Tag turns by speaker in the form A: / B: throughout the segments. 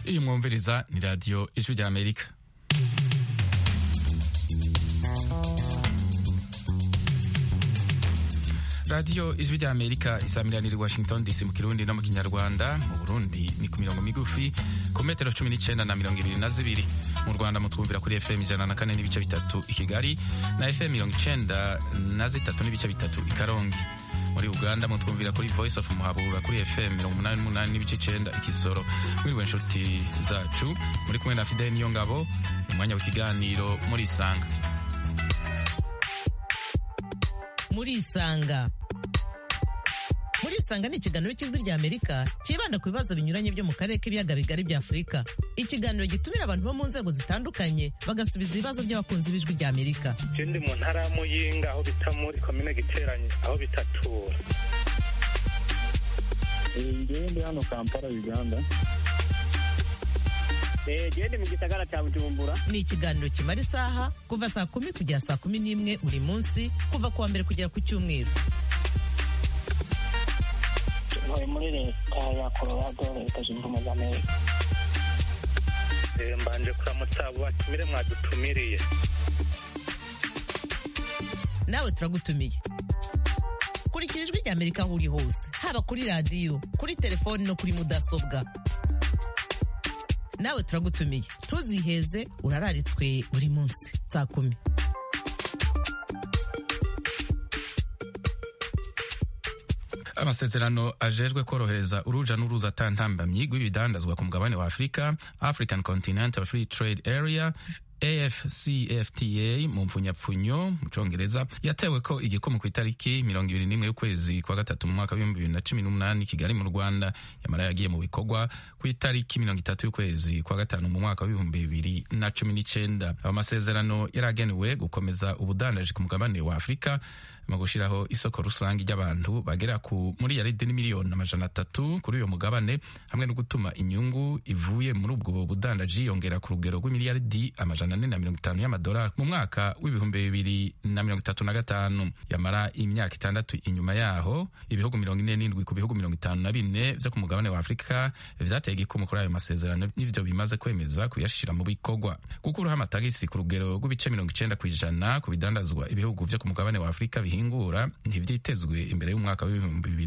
A: Iyi mwumviriza ni radio Ijwi rya Amerika. Radio Ijwi rya Amerika isamiraniye Washington DC mu Kirundi no mu Kinyarwanda. Mu Burundi ni ku mirongo migufi ku metero 19 na 22. Mu Rwanda mutwumvira kuri FM 104 n'ibice bitatu i Kigali na FM 93 n'ibice bitatu i Karongi. Muri Uganda mutwumvira kuri Voice of Muhabura kuri FM 88 n'ibice 9 i Kisoro. Mwiriwe nshuti zacu, muri kumwe na Fidel Niyongabo mu mwanya w'ikiganiro muri Isanga.
B: Muri Isanga ni ikiganiro cy'Ijwi rya Amerika kibanda ku bibazo binyuranye byo mu karere k'ibiyaga bigari bya Afurika. Ikiganiro gitumira abantu bo mu nzego zitandukanye bagasubiza ibibazo by'abakunzi b'Ijwi rya Amerika.
C: Ndi mu ntara ya Muyinga aho bita muri komine Giteranye aho bitatura.
D: Ndi hano Kampala, Uganda.
E: Ndi mu gisagara cya Bujumbura.
B: Ni ikiganiro kimara isaha kuva saa 10 kugera saa 11 buri munsi kuva kuwa mbere kugera ku Cyumweru.
E: Muri leta ya Colorado, Leta Zunze Ubumwe za Amerika.
C: Mbanje kuramutsa abo batumire mwadutumiriye.
B: Nawe turagutumiye. Kurikira Ijwi rya Amerika aho uri hose, haba kuri radio, kuri telefone no kuri mudasobwa. Nawe turagutumiye. Ntuziheze, urararitswe buri munsi saa 10.
A: Amasezerano ajejwe korohereza uruja n'uruza atantambamyi rw'ibidandazwa ku mugabane wa Afrika, African Continental Free Trade Area AfCFTA mu mfunyapfunyo mu Congereza, yatewe ko igikomo ku itariki 21 y'ukwezi kwa gatatu mu mwaka wa 2018 Kigali mu Rwanda. Yamara yagiye mu bikorwa ku itariki 30 y'ukwezi kwa gatanu mu mwaka wa 2019. Amasezerano yaragenewe gukomeza ubudandaji ku mugabane wa Afrika mu gushiraho isoko rusange ry'abantu bagera ku muri yaridi n'imiliyoni 300 kuri uyo mugabane, hamwe no gutuma inyungu ivuye muri ubwo budandaji yongera ku rugero rw'imiliyaridi 450 y'amadolari mu mwaka w'ibihumbi 2035. Yamara imyaka 6 inyuma yaho, ibihugu 47 ku bihugu 54 vyo ku mugabane wa Afrika vyateye igikumu kuri ayo masezerano, n'ivyo bimaze kwemeza kuyashira mu bikorwa. Gukuraho amatagisi ku rugero rw'ibice 90% ku bidandazwa ibihugu vyo ku mugabane wa Afrika hingura ntivyitezwe imbere y'umwaka wa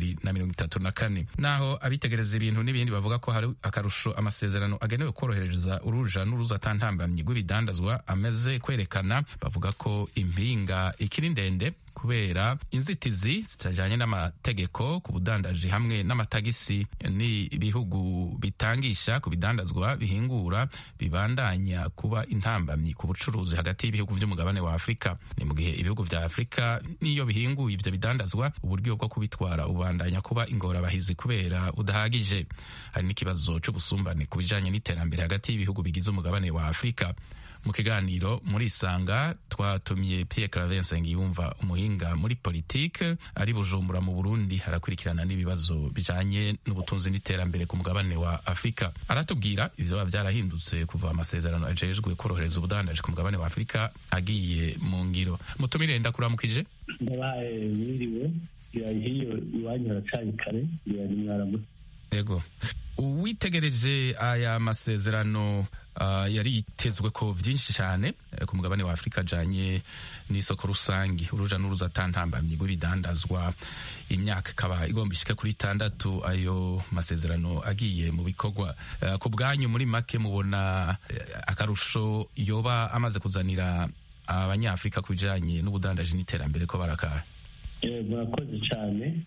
A: 2034. Naho abitegereza ibintu n'ibindi bavuga ko hari akarusho amasezerano agenewe korohereza uruja n'uruza atantambamye rw'ibidandazwa ameze kwerekana, bavuga ko impinga ikiri ndende kubera inzitizi zitajanye n'amategeko ku budandaji hamwe n'amatagisi ni ibihugu bitangisha ku bidandazwa bihingura bibandanya kuba intambamyi ku bucuruzi hagati y'ibihugu vy'umugabane wa Afrika. Ni mu gihe ibihugu vya Afrika niyo bihinguye ivyo bidandazwa, uburyo bwo kubitwara ubandanya kuba ingorabahizi kubera udahagije. Hari n'ikibazo c'ubusumbane ku bijanye n'iterambere hagati y'ibihugu bigize umugabane wa Afrika. Mu kiganiro muri Isanga twatumiye Pierre Claver Nsengiyumva, umuhinga muri politike ari Bujumbura mu Burundi, harakurikirana n'ibibazo bijanye n'ubutunzi n'iterambere ku mugabane wa Afrika. Aratubwira ivyo byarahindutse kuva amasezerano ajejwe korohereza ubudandaji ku mugabane wa Afrika agiye mu ngiro. Mutumire ndakuramukije.
D: Ndabaye mwiriwe, hiyo iwanyu haracanye kare, ni mwaramutse.
A: Yego. Uwitegereje aya masezerano yari yitezwe ko vyinshi cyane ku mugabane wa Afrika ajanye n'isoko rusangi, uruja n'uruza atantambamye rw'ibidandazwa. Imyaka ikaba igomba ishike kuri 6 ayo masezerano agiye mu bikorwa. Ku bwanyu muri make mubona akarusho yoba amaze kuzanira abanyafrika kujanye n'ubudandaji n'iterambere ko barakaye?
D: Murakoze cyane.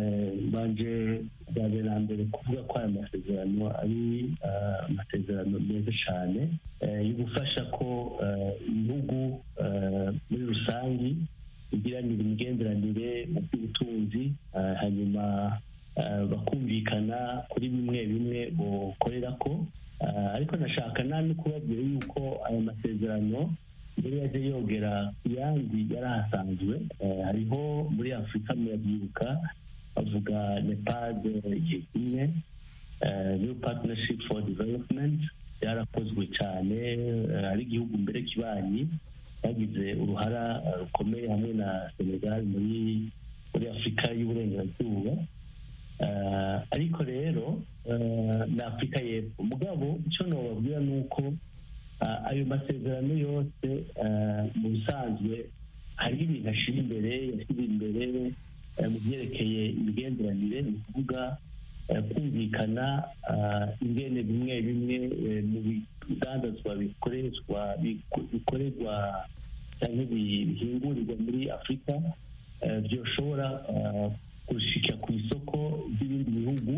D: Banje bwabera mbere kuvuga ko aya masezerano ari amasezerano meza cyane yo gufasha ko ibihugu muri rusangi bigiranira imigenderanire mu by'ubutunzi, hanyuma bakumvikana kuri bimwe bokorera ko. Ariko nashaka no kubabwira yuko aya masezerano mbere yaje yogera yandi yarahasanzwe. Hariho muri Afrika murabyibuka bavuga Nepal igihe kimwe, New Partnership for Development yarakozwe cyane, ari igihugu mbere kibanyi yagize uruhara rukomeye hamwe na Senegal muri Afrika y'uburengerazuba. ariko rero na Afurika y'Epfo mugabo icyo nobabwira ni uko ayo masezerano yose mu bisanzwe hari ibintu ashira imbere yashyize imbere mu byerekeye imigenderanire ni ukuvuga kumvikana ingene bimwe bimwe mu bidandazwa bikorerwa cyangwa bihingurirwa muri Afurika byoshobora gushika ku isoko ry'ibindi bihugu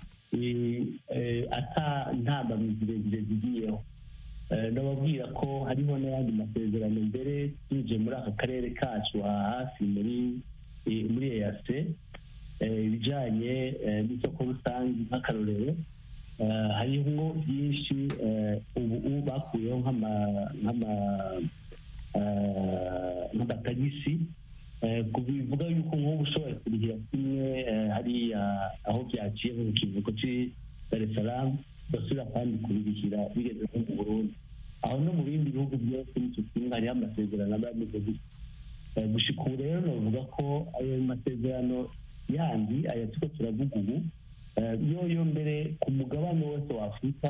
D: nta mbamizi zirezire zigiyeho. Nababwira ko hariho n'ayandi masezerano mbere tuje muri aka karere kacu hafi muri EAC ibijyanye n'isoko rusange nk'akarorero hariho byinshi ubu bakuyeho nk'amatagisi bivuga yuko nk'ubu ushobora kurihira kimwe hariya aho byaciye mu kivuko cy'i Dar es Salaam basubira kandi kubirihira bigeze nko mu Burundi, aho no mu bindi bihugu byose n'icyo kimwe hariho amasezerano aba ameze gutya. Gushika ubu rero navuga ko ayo masezerano yandi aya tuko turavuga ubu yoyo mbere ku mugabane wose wa Afurika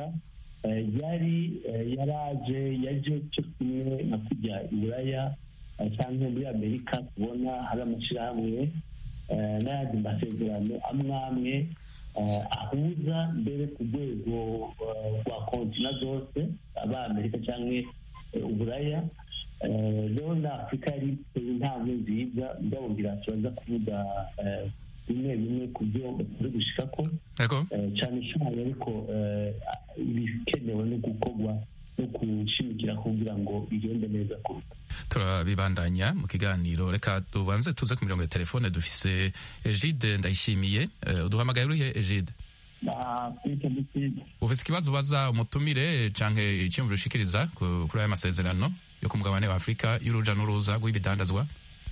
D: yaje cyo kimwe nka kujya i Buraya cyangwa muri Amerika kubona hari amashyirahamwe n'ayandi masezerano amwe ahuza mbere ku rwego rwa kontina zose aba Amerika cyangwa Uburaya. Rero na Afurika yari intambwe nziza ndababwira tubaza kuvuga bimwe bimwe ku byo bamaze gushikako cyane cyane ariko ibikenewe no gukorwa no gushimikira kugira ngo bigende neza kuruta.
A: Turabibandanya mu kiganiro, reka tubanze tuze ku mirongo ya telefone. Dufise Egide Ndayishimiye, uduhamagaye urihe Egide? Ufise ikibazo ubaza umutumire canke icyumviro ushikiriza kuri aya masezerano yo ku mugabane wa Afurika y'uruja n'uruza rw'ibidandazwa?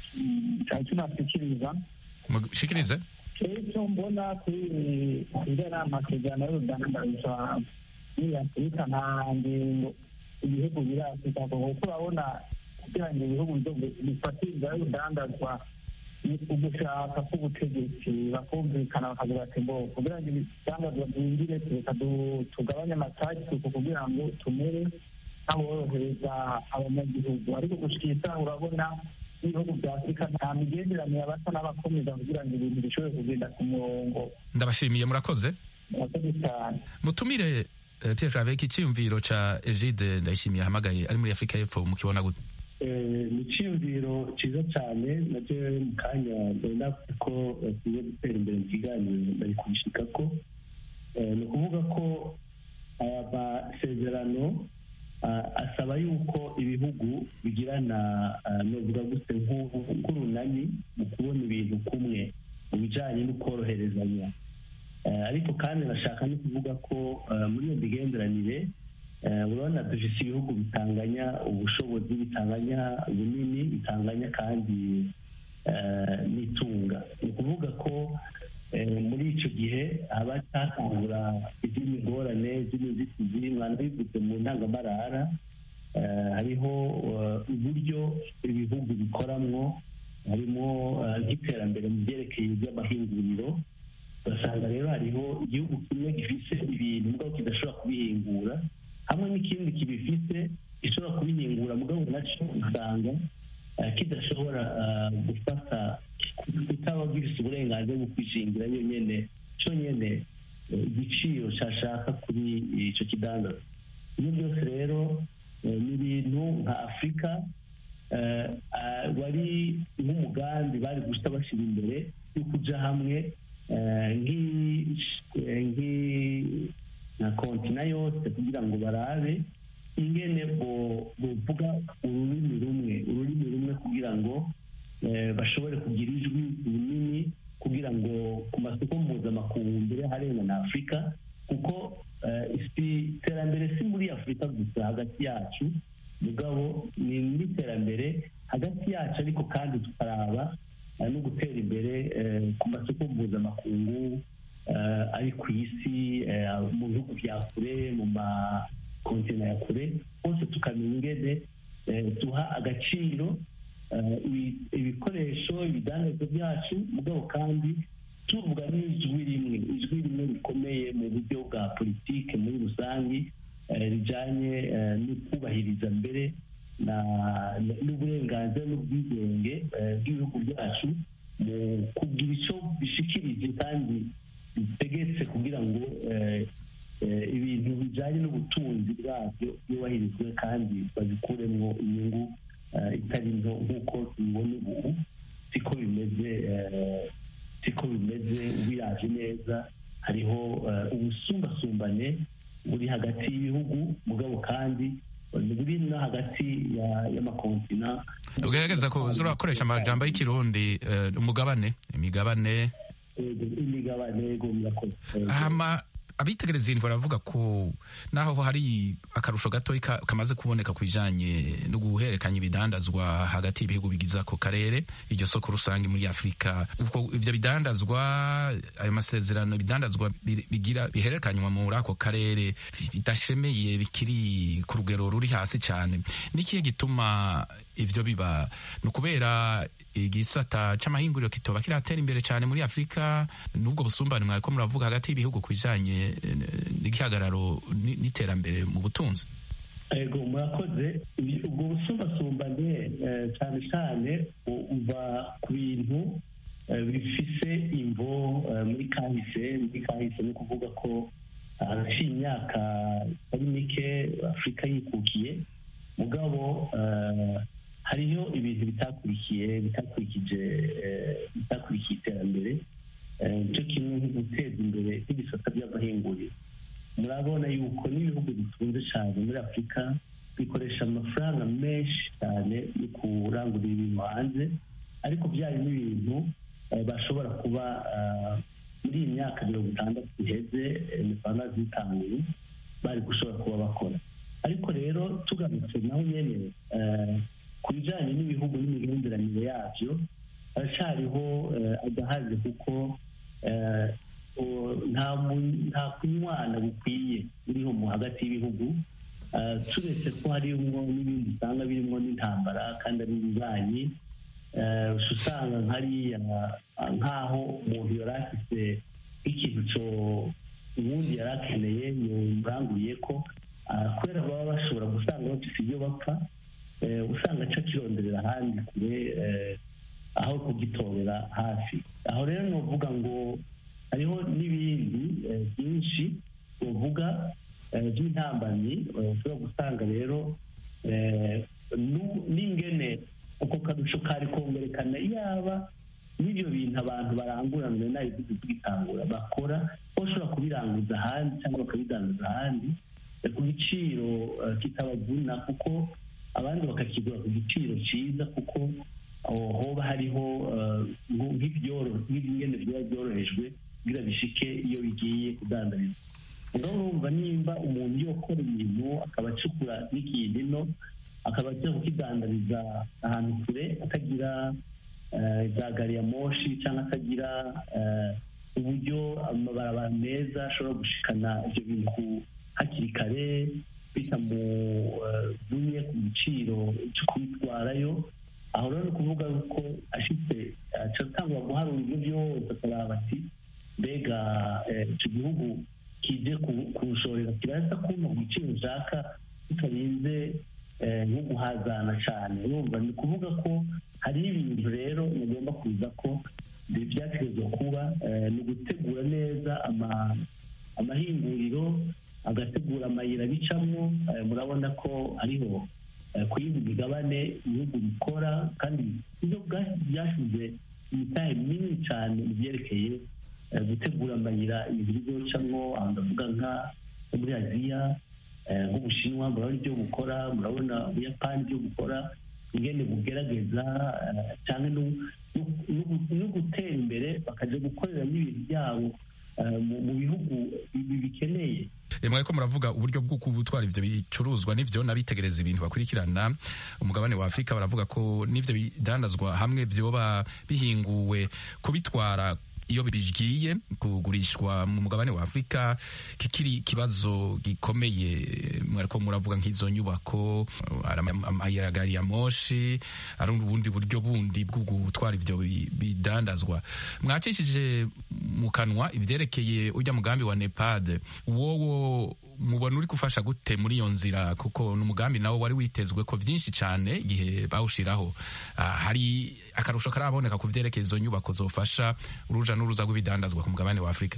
A: Shikirize.
E: Icyo mbona kuri amasezerano y'urudandazwa muri Afurika nta ngingo ibihugu biri Afurika kuko urabona kugira ngo ibihugu bifatiriza y'urudandazwa ni ugushaka k'ubutegetsi bakumvikana bakavuga ati ngo kugira ngo ibidandazwa byinjire reka tugabanye amatagisi kugira ngo tumere nk'aborohereza abanyagihugu, ariko gushika urabona ibihugu bya Afurika nta migenderanire abasa n'abakomeza kugira ngo ibintu bishobore kugenda ku murongo.
A: Ndabashimiye, murakoze.
E: Murakoze cyane.
A: Mutumire Pierre Claver, icyumviro ca Egide Ndayishimiye ahamagaye ari muri Afurika y'Epfo mukibona gute?
D: Ni icyumviro cyiza cyane nacyo mu kanya mbona ko tugiye gutera imbere mu kiganiro bari kubishikako. Ni ukuvuga ko aya masezerano asaba yuko ibihugu bigirana novuga gute nk'urunani mu kubona ibintu kumwe mu bijyanye no koroherezanya, ariko kandi nashaka no kuvuga ko muri iyo migenderanire urabona dufite ibihugu bitanganya ubushobozi, bitanganya ubunini, bitanganya kandi n'itunga. Ni ukuvuga ko muri icyo gihe haba hatangura izindi ngorane z'inzitizi mwanabivuze mu ntangamarara. Hariho uburyo ibihugu bikoramwo, harimo nk'iterambere mu byerekeye iby'amahinguriro. Ugasanga rero hariho igihugu kimwe gifite ibintu mugabo kidashobora kubihingura, hamwe n'ikindi kibifite gishobora kubihingura mugabo nacyo usanga kidashobora gufata kutaba gifite uburenganzira bwo kwishingira cyonyine igiciro cyashaka kuri icyo kidandaza. Ibyo byose rero ni ibintu nka Afurika wari nk'umugambi bari gusa bashyira imbere yo kuja hamwe nka kontina yose kugira ngo barabe ingene bovuga ururimi rumwe kugira ngo bashobore kugira ijwi rinini kugira ngo ku masoko mpuzamakungu mbere harenga na Afurika, kuko iterambere si muri Afurika gusa hagati yacu mugabo ni n'iterambere hagati yacu, ariko kandi tukaraba no gutera imbere ku masoko mpuzamakungu ari ku isi, mu bihugu bya kure, mu makontina ya kure hose, tukamenya ingene duha agaciro ibikoresho ibidandazwa byacu mugabo kandi tuvuga n'ijwi rimwe rikomeye mu buryo bwa politike muri rusange rijyanye no kubahiriza mbere n'uburenganzira n'ubwigenge bw'ibihugu byacu mu kugira icyo bishikirije kandi bitegetse kugira ngo ibintu bijyanye n'ubutunzi bwabyo byubahirizwe kandi babikuremo inyungu itari nto nk'uko tubibona ubu siko bimeze ubiraje neza hariho ubusumbasumbane buri hagati y'ibihugu mugabo kandi buri no hagati y'amakontina.
A: ugerageza ko urakoresha amajambo y'ikirundi imigabane yego murakoze. Abitegereza iyi baravuga ko naho hari akarusho gato kamaze kuboneka ku bijanye no guhererekanya ibidandazwa hagati y'ibihugu bigize ako karere, iryo soko rusange muri Afurika, ubwo ivyo bidandazwa, ayo masezerano ibidandazwa bihererekanywa muri ako karere bidashemeye, bikiri ku rugero ruri hasi cyane. Nikihe gituma ivyo biba? Ni ukubera igisata c'amahinguriro kitoba kiratera imbere cyane muri Afurika, n'ubwo busumbane mwariko muravuga hagati y'ibihugu ku bijanye n'igihagararo n'iterambere mu butunzi?
D: Ego murakoze. Ubwo busumbasumbane cyane cyane uva ku bintu bifise imvo muri kahise ni ukuvuga ko haraciye imyaka itari mike Afurika yikukiye, mugabo hariho ibintu bitakurikije iterambere, nicyo kimwe nko guteza imbere n'ibisata by'amahinguriro. Murabona yuko n'ibihugu bitunze cyane muri Afurika bikoresha amafaranga menshi cyane yo kurangurira ibintu hanze, ariko byari n'ibintu bashobora kuba muri iyi myaka 60 iheze amafaranga zitanguye bari gushobora kuba bakora. Ariko rero tugarutse naho nyene ku bijyanye n'ibihugu n'imigenderanire yabyo haracyariho agahaze, kuko nta kunywana bukwiye buriho mu hagati y'ibihugu, turetse ko harimwo n'ibindi usanga birimo n'intambara kandi ari ibibanyi. Usanga nkariya nk'aho umuntu yari afite ikintu ubundi yari akeneye yamuranguriye ko, kubera baba bashobora gusanga bafite ibyo bapfa, usanga aca kironderera ahandi kure aho kugitorera hafi. Aho rero novuga ngo hariho n'ibindi byinshi tuvuga by'intambamyi ushobora gusanga rero n'ingene uko karusho kari kongerekana yaba n'ibyo bintu abantu baranguranwe nayo tugitangura bakora bashobora kubiranguza ahandi cyangwa bakabidanguza ahandi ku giciro kitabavuna, kuko abandi bakakigura ku giciro cyiza, kuko hoba hariho nk'ibingene biba byorohejwe kugira bishike iyo bigiye kudandarizwa. Urumva nimba umuntu yokora ibintu akaba acukura n'ikintu ino akaba ajya kukidandariza ahantu kure, atagira za gari ya moshi cyangwa atagira uburyo amabarabara meza ashobora gushikana ibyo bintu hakiri kare bitamuvunye ku giciro cyo kubitwarayo. Aho rero ni ukuvuga ko ashitse atangwa guharura ibyo byose akaraba ati mbega icyo gihugu kije kushorera kirasa kuma ku giciro nshaka bitarinze nko guhazana cyane. Urumva ni ukuvuga ko hari ibintu rero mugomba kuza ko byategerezwa kuba ni ugutegura neza amahinguriro, agategura amayira bicamo. Murabona ko hariho ku yindi migabane ibihugu bikora, kandi ibyo byashyize imitahe minini cyane mu byerekeye gutegura amayira ibintu bizocamo. Aho ndavuga nka muri Aziya nk'Ubushinwa, murabona ibyo bukora, murabona Ubuyapani ibyo bukora, ingene bugerageza cyane no gutera imbere bakajya gukorera n'ibintu byabo mu bihugu bikeneye.
A: Mwariko muravuga uburyo bwo gutwara ivyo bicuruzwa n'ivyo nabitegereza ibintu bakurikirana umugabane wa Afurika, baravuga ko n'ivyo bidandazwa hamwe vyoba bihinguwe kubitwara iyo bigiye kugurishwa mu mugabane wa Afurika kikiri kibazo gikomeye. Mwariko muravuga nk'izo nyubako, amayiragari ya moshi, ari ubundi buryo bundi bwo gutwara ivyo bidandazwa. Mwacishije mu kanwa ivyerekeye urya mugambi wa NEPAD wowo mubona uri gufasha gute muri iyo nzira, kuko n'umugambi nawo wari witezwe ko vyinshi cane igihe bawushiraho. Hari akarusho karaboneka ku vyerekeye izo nyubako zofasha uruja n'uruza rw'ibidandazwa ku mugabane wa Afrika?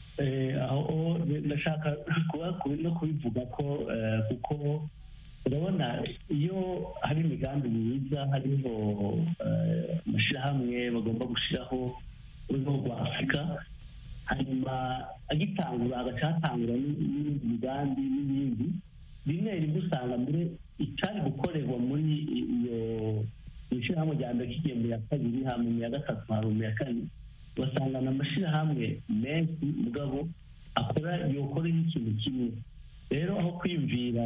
D: Aho ndashaka no kubivuga ko kuko urabona iyo hari imigambi myiza, hariho amashyirahamwe bagomba gushyiraho urwego rwa Afurika, hanyuma agitangura agacatangura n'ibindi migambi n'ibindi, rimwe rimwe usanga mbere icyari gukorerwa muri iyo ishyirahamwe rya mbere kigiye mu ya kabiri, hama mu ya gatatu, hama mu ya kane, ugasanga n'amashyirahamwe menshi mugabo yokora ikintu kimwe. Rero aho kwiyumvira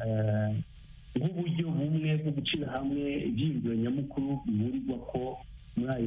D: nk'uburyo bumwe bwo gucira hamwe ibyiyumviro nyamukuru bihurirwa ko muri ayo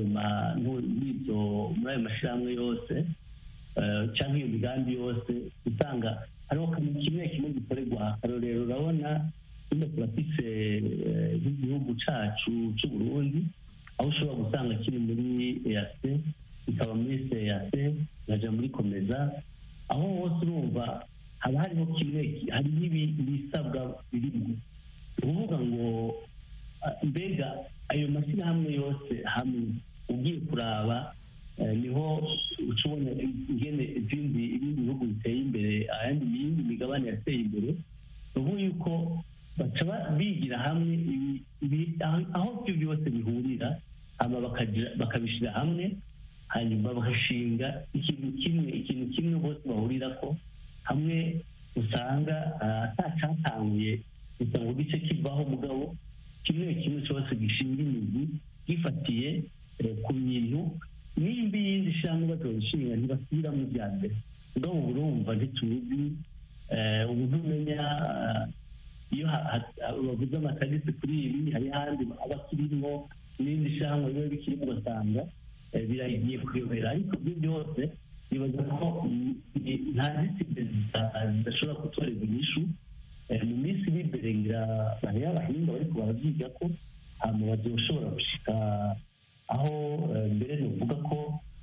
D: mashyirahamwe yose cyangwa iyo migambi yose, usanga hariho kimwe kimwe gikorerwa. Akarorero urabona nyine turafise nk'igihugu cacu c'u Burundi, aho ushobora gusanga kiri muri EAC, ikaba muri CEAC, ikaja muri Komeza, aho hose urumva haba hariho hari n'ibisabwa birimo. Uvuga ngo mbega ayo mashyirahamwe yose hamwe ugiye kuraba niho ucubona ingene ibindi bihugu biteye imbere, iyindi migabane yateye imbere. Ubu yuko baca bigira hamwe aho ibyo byose bihurira, hama bakabishyira hamwe, hanyuma bagashinga ikintu kimwe bose bahurira ko hamwe. Usanga atacatanguye gusa ngo gice kivaho, mugabo kimwe cyose gishinga imizi gifatiye ku bintu, nimba iyindi shyirahamwe bazobishinga ntibasubiramo ibya mbere. Mugabo urumva ntituzi, ubu ntumenya iyo bavuze amatagisi kuri ibi, hari handi aba akirimo n'indi shyirahamwe biba bikirimo, ugasanga biragiye kuyobera. Ariko ibyo byose nibaza ko nta zitsinze zidashobora gutorerwa inyishu. Mu minsi iri imbere ngira bariya abahinga bariko baravyiga ko hama bazoshobora gushika aho mbere novuga ko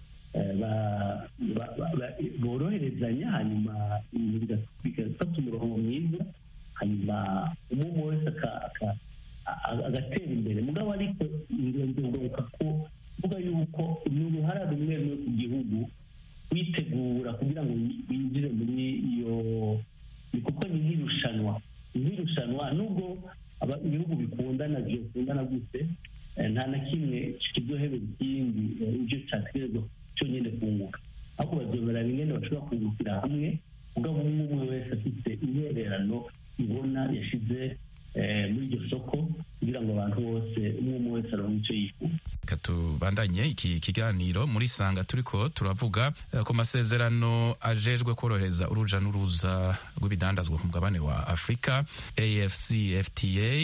D: boroherezanya, hanyuma bigafata umurongo mwiza, hanyuma umwe wese agatera imbere. Mugabo ariko ndogoka ko vuga yuko ni uruhara rumwe ku gihugu witegura kugira ngo winjire muri iyo, kuko ni nk'irushanwa nubwo ibihugu bikundana gute, nta na kimwe kizohebera ikindi ibyo cyategerezwa cyonyine kunguka, ahubwo bazobera bingene bashobora kungukira hamwe, mugabo umwe wese afite intererano ibona yashize muri iryo soko, kugira ngo abantu bose umwe wese aronke icyo yifuza.
A: Reka tubandanye iki kiganiro muri Sanga turiko turavuga ku masezerano ajejwe korohereza uruja n'uruza rw'ibidandazwa ku mugabane wa Afrika. AfCFTA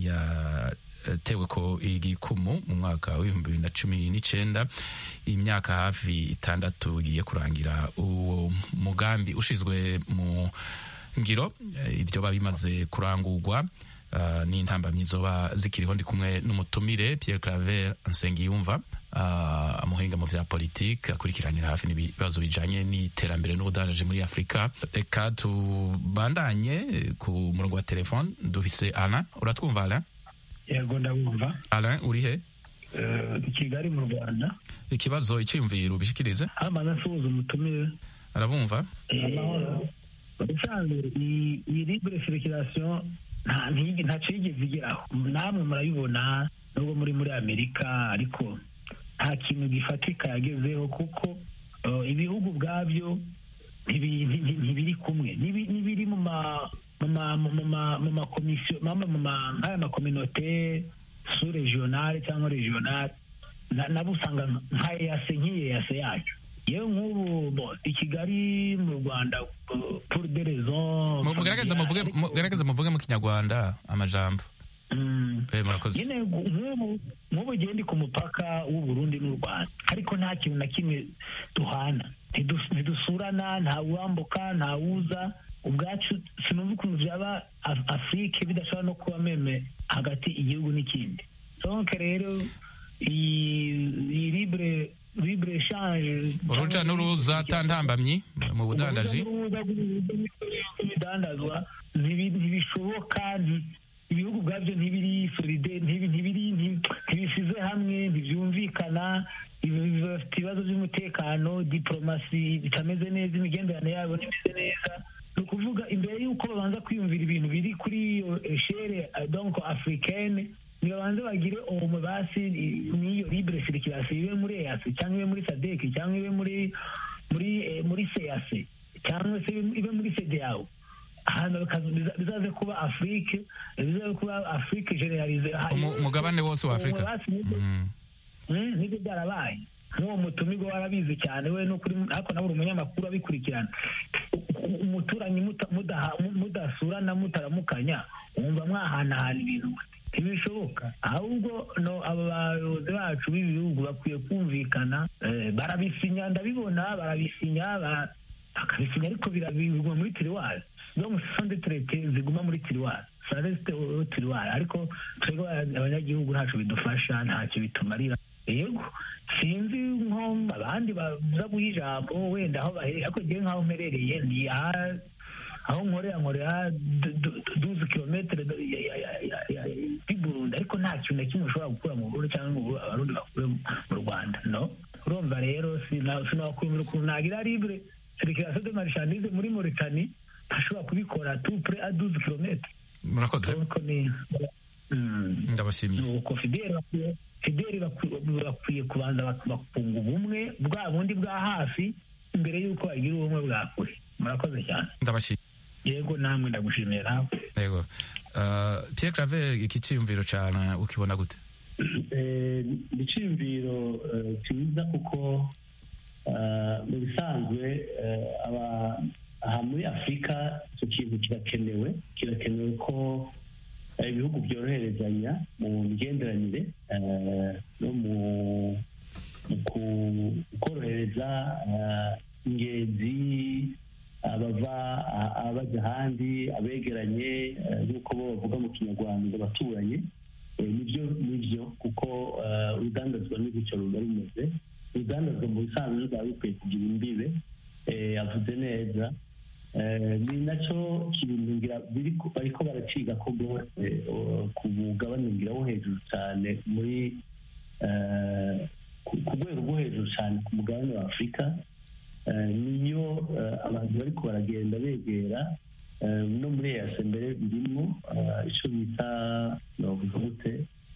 A: yatewe ko igikumu mu mwaka wa 2019, imyaka hafi 6 igiye kurangira uwo mugambi ushizwe mu ngiro. Ibyo babimaze kurangurwa n'intambamyi zoba zikiriho. Ndi kumwe n'umutumire Pierre Claver Nsengiyumva, umuhinga mu vya politike, akurikiranira hafi n'ibibazo bijanye n'iterambere n'ubudandaji muri Afrika. Reka tubandanye ku murongo wa telefone, dufise Alain. Uratwumva Alain?
E: Yego ndabumva. Alain
A: uri he?
E: Kigali mu Rwanda.
A: Ikibazo iciyumviro ubishikirize.
E: Amaze asuhuza umutumire.
A: Arabumva?
E: Amahoro. Ubusanzwe iyi libre circulation ntacyo yigeze igeraho, namwe murabibona nubwo muri Amerika, ariko nta kintu gifatika yagezeho, kuko ibihugu ubwabyo ntibiri kumwe, n'ibiri mu makomisiyo, nk'aya makominote sous regionale cyangwa regionale, nabo usanga nka EAC yacu. Yewe nk'ubu i Kigali mu Rwanda pour des raisons mugerageza muvuge mu Kinyarwanda amajambo. Murakoze. Nyine nk'ubu gendi ku mupaka w'u Burundi n'u Rwanda, ariko nta kintu na kimwe duhana, ntidusurana, nta wambuka, nta wuza. Ubwacu sinumva ukuntu byaba Afrique bidashobora no kuba meme hagati igihugu n'ikindi. Donc rero iyi libre libre echange
A: uruja n'uruza atantambamyi mu budandaji
E: ibidandazwa ntibishoboka ibihugu ubwabyo ntibiri solide ntibisize hamwe ntibyumvikana bafite ibibazo by'umutekano diplomasi bitameze neza imigenderanire yabo ntimeze neza ni ukuvuga imbere y'uko babanza kwiyumvira ibintu biri kuri iyo eshere donc africaine nibabanze bagire uwo basi n'iyo libre circulation ibe muri EAC cyangwa ibe muri SADC cyangwa ibe muri CEAC cyangwa se ibe muri CEDEAO ahantu bizaze kuba Afrique generalize
A: umugabane wose wa Afrika
E: nibyo byarabaye nk'uwo mutumirwa warabizi cyane we n'ukuri ariko nawe uri umunyamakuru abikurikirana umuturanyi mudasurana mutaramukanya wumva mwahanahana ibintu ntibishoboka ahubwo abo bayobozi bacu b'ibihugu bakwiye kumvikana barabisinya ndabibona bakabisinya ariko biguma muri tiriwari donc sonde traité ziguma muri tiriwari sareste tiriwari ariko twebwe abanyagihugu ntacyo bidufasha ntacyo bitumarira yego sinzi nko abandi baza guha ijambo wenda aho bahereye ariko ngewe nk'aho mperereye ni aho nkorera 12 kilometre i Burundi ariko nta kintu na kimwe ushobora gukura mu Burundi cyangwa abarundi bakure mu Rwanda no urumva rero sinakwemera ukuntu nagira libre circulation de marchandise muri Mauritanie ashobora kubikora tout près à 12 kilometre
A: murakoze ndabashimiye
E: nuko Fideli bakwiye kubanza bakunga ubumwe bwa bundi bwa hafi imbere y'uko bagira ubumwe bwa kure murakoze cyane
A: ndabashimiye
E: yego namwe ndagushimiye nawe
A: yego Pierre Claver iki cyiyumviro cyane ukibona gute
D: icyiyumviro cyiza kuko mu bisanzwe aha muri Afurika icyo kintu kirakenewe ko ibihugu byoroherezanya mu migenderanire no mu korohereza ingenzi abajya ahandi abegeranye nk'uko bo bavuga mu kinyarwanda ngo baturanye nibyo kuko urudandazwa n'icyo ruba rumeze urudandazwa mu bisanzwe rwaba rukwiye kugira imbibe avuze neza ni nacyo kintu bariko baraciga ko rwose ku mugabane ngira wo hejuru cyane muri ku rwego rwo hejuru cyane ku mugabane wa Afurika niyo abantu bariko baragenda begera no muri EAC mbere birimo icyo bita novuga gute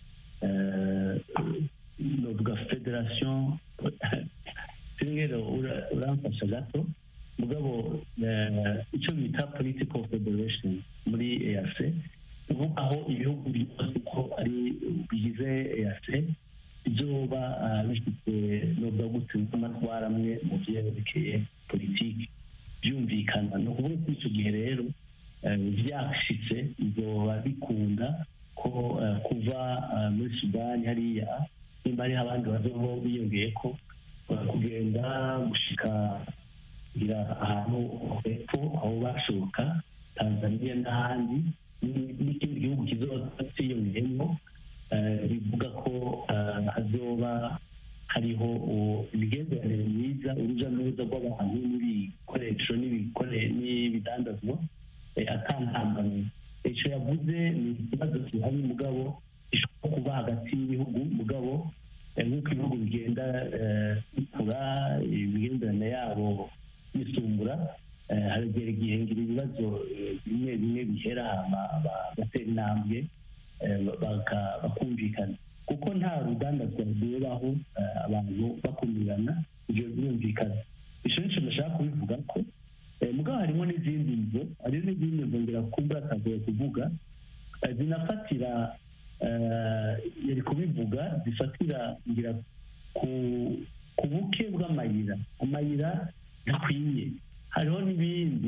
D: novuga federation rero uramfasha gato mugabo icyo bita political federation muri EAC uvuga aho ibihugu byose ko ari bigize EAC byoba bifite novuga gute amatwara amwe mu byerekeye politiki byumvikana no kuvuga ko icyo gihe rero byashitse bizoba bikunda ko kuva muri Sudani hariya nimba hariho abandi bazoba biyongeye ko kugenda gushika kugira ahantu hepfo aho bashoka Tanzania n'ahandi n'ikindi gihugu kizoba cyiyongeyemo bivuga ko hazoba hariho imigenderanire myiza urujya n'uruza rw'abantu n'ibikoresho n'ibidandazwa atantambamye icyo yavuze ni ikibazo gihari mugabo gishobora kuba hagati y'ibihugu mugabo nk'uko ibihugu bigenda bikura imigenderanire yabo yisumbura haragera igihe ngira ibibazo bimwe bimwe bihera bagatera intambwe bakumvikana kuko nta rudandazwa rwubaho abantu bakumirana ibyo birumvikana icyo nicyo nashaka kubivuga ko mugabo harimo n'izindi nzu hari n'izindi nzu ngira kumva atagoye kuvuga zinafatira yari kubivuga zifatira ngira ku buke bw'amayira amayira ntakwiye hariho n'ibindi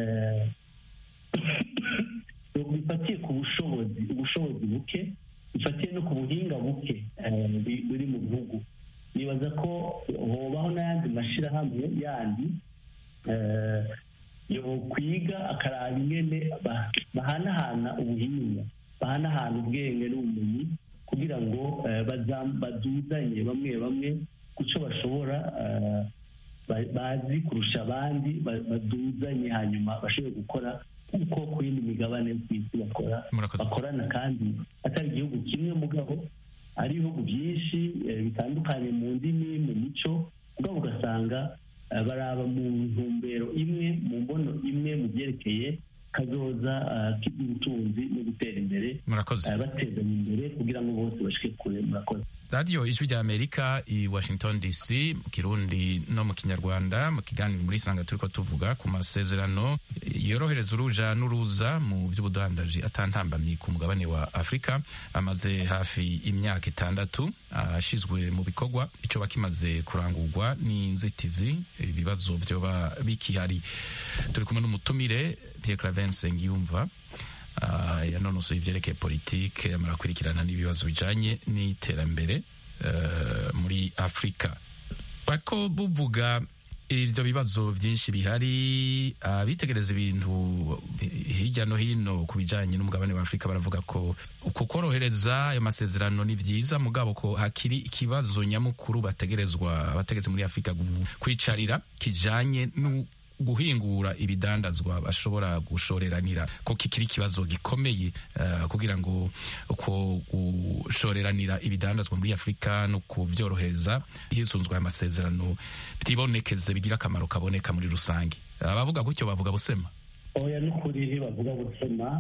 D: bifatiye ku ubushobozi buke bifatiye no ku buhinga buke buri mu bihugu nibaza ko hobaho n'ayandi mashyirahamwe yandi yo kwiga akaraba ingene bahanahana ubuhinga bahanahana ubwenge n'ubumenyi kugira ngo baduzanye bamwe ku cyo bashobora bazi kurusha abandi baduzanye hanyuma bashobore gukora kuko ku yindi migabane yo ku isi bakorana kandi atari igihugu kimwe mugabo ari ibihugu byinshi bitandukanye mu ndimi mu mico mugabo ugasanga baraba mu ntumbero imwe mu mbono imwe mu byerekeye kazoza k'ubutunzi no gutera imbere batezanya imbere kugira ngo bose bashike kure. Murakoze.
A: radiyo ijwi rya amerika i washington dc mu kirundi no mu kinyarwanda mu kiganiro muri sanga turiko tuvuga ku masezerano yorohereza uruja n'uruza mu by'ubudandaji atantambamye ku mugabane wa afurika amaze hafi imyaka 6 ashizwe mu bikorwa ico bakimaze kurangurwa n'inzitizi ibibazo vyoba bikihari. turi kumwe n'umutumire Pierre Claver Nsengiyumva yanonosoye ivyerekeye politike amara kurikirana n'ibibazo bijanye n'iterambere muri Afrika. Bako buvuga ivyo bibazo vyinshi bihari bitegereza ibintu hirya no hino ku bijanye n'umugabane wa Afrika baravuga ko uko korohereza ayo masezerano ni vyiza mugabo ko hakiri ikibazo nyamukuru bategerezwa muri Afrika kwicarira kijanye guhingura ibidandazwa bashobora gushoreranira ko kikiri ikibazo gikomeye kugira ngo uko gushoreranira ibidandazwa muri Afrika no kuvyorohereza hisunzwe amasezerano byibonekeze bigira akamaro kaboneka muri rusange. Abavuga gutyo bavuga busema
D: oya n'ukuri bavuga busema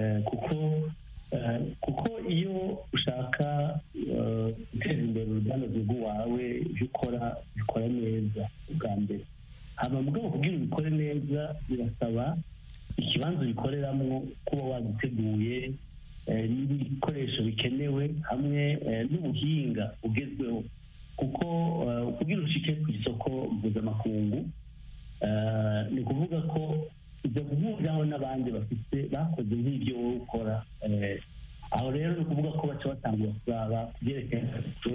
D: kuko iyo ushaka guteza imbere urudandazwa rwawe bikora neza ubwa mbere hama mugabo kugira ubikore neza birasaba ikibanza bikoreramwo kuba wagiteguye n'ibikoresho bikenewe hamwe n'ubuhinga ugezweho kuko kugira ushike ku isoko mpuzamakungu ni ukuvuga ko ujya guhuriraho n'abandi bakoze nk'ibyo wowe ukora aho rero ni ukuvuga ko baca batangura kuraba kubyerekeye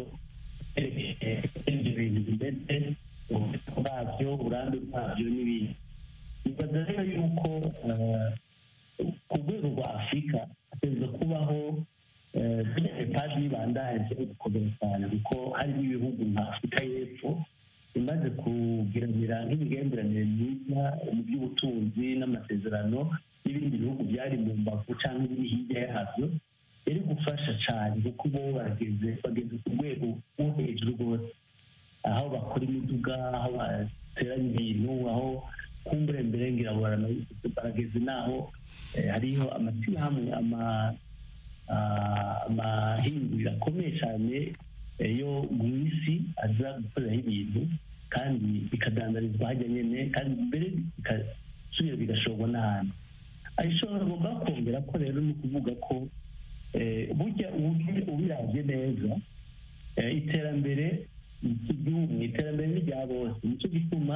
D: ibyo bintu bimeze bwabyo uburambe bwabyo n'ibindi. Nibaza rero yuko ku rwego rwa Afurika hategerezwa kubaho paji y'ibandanje gukomera cyane kuko harimo ibihugu nka Afurika y'Epfo bimaze kugiranira nk'imigenderanire myiza mu by'ubutunzi n'amasezerano n'ibindi bihugu byari mu mbavu cyangwa ibiri hirya yabyo biri gufasha cyane kuko bo bageze ku rwego rwo hejuru rwose aho bakora imiduga aho bateranya ibintu aho kumbure mbere ngira barageze naho hariho amashyirahamwe amahinguriro akomeye cyane yo mu isi aza gukoreraho ibintu kandi bikadandarizwa hajya nyene kandi mbere bigasubira bigashorwa n'ahantu ayishobora agomba kongera ko rero ni ukuvuga ko burya ubiravye neza iterambere igihugu iterambere n'irya bose nicyo gituma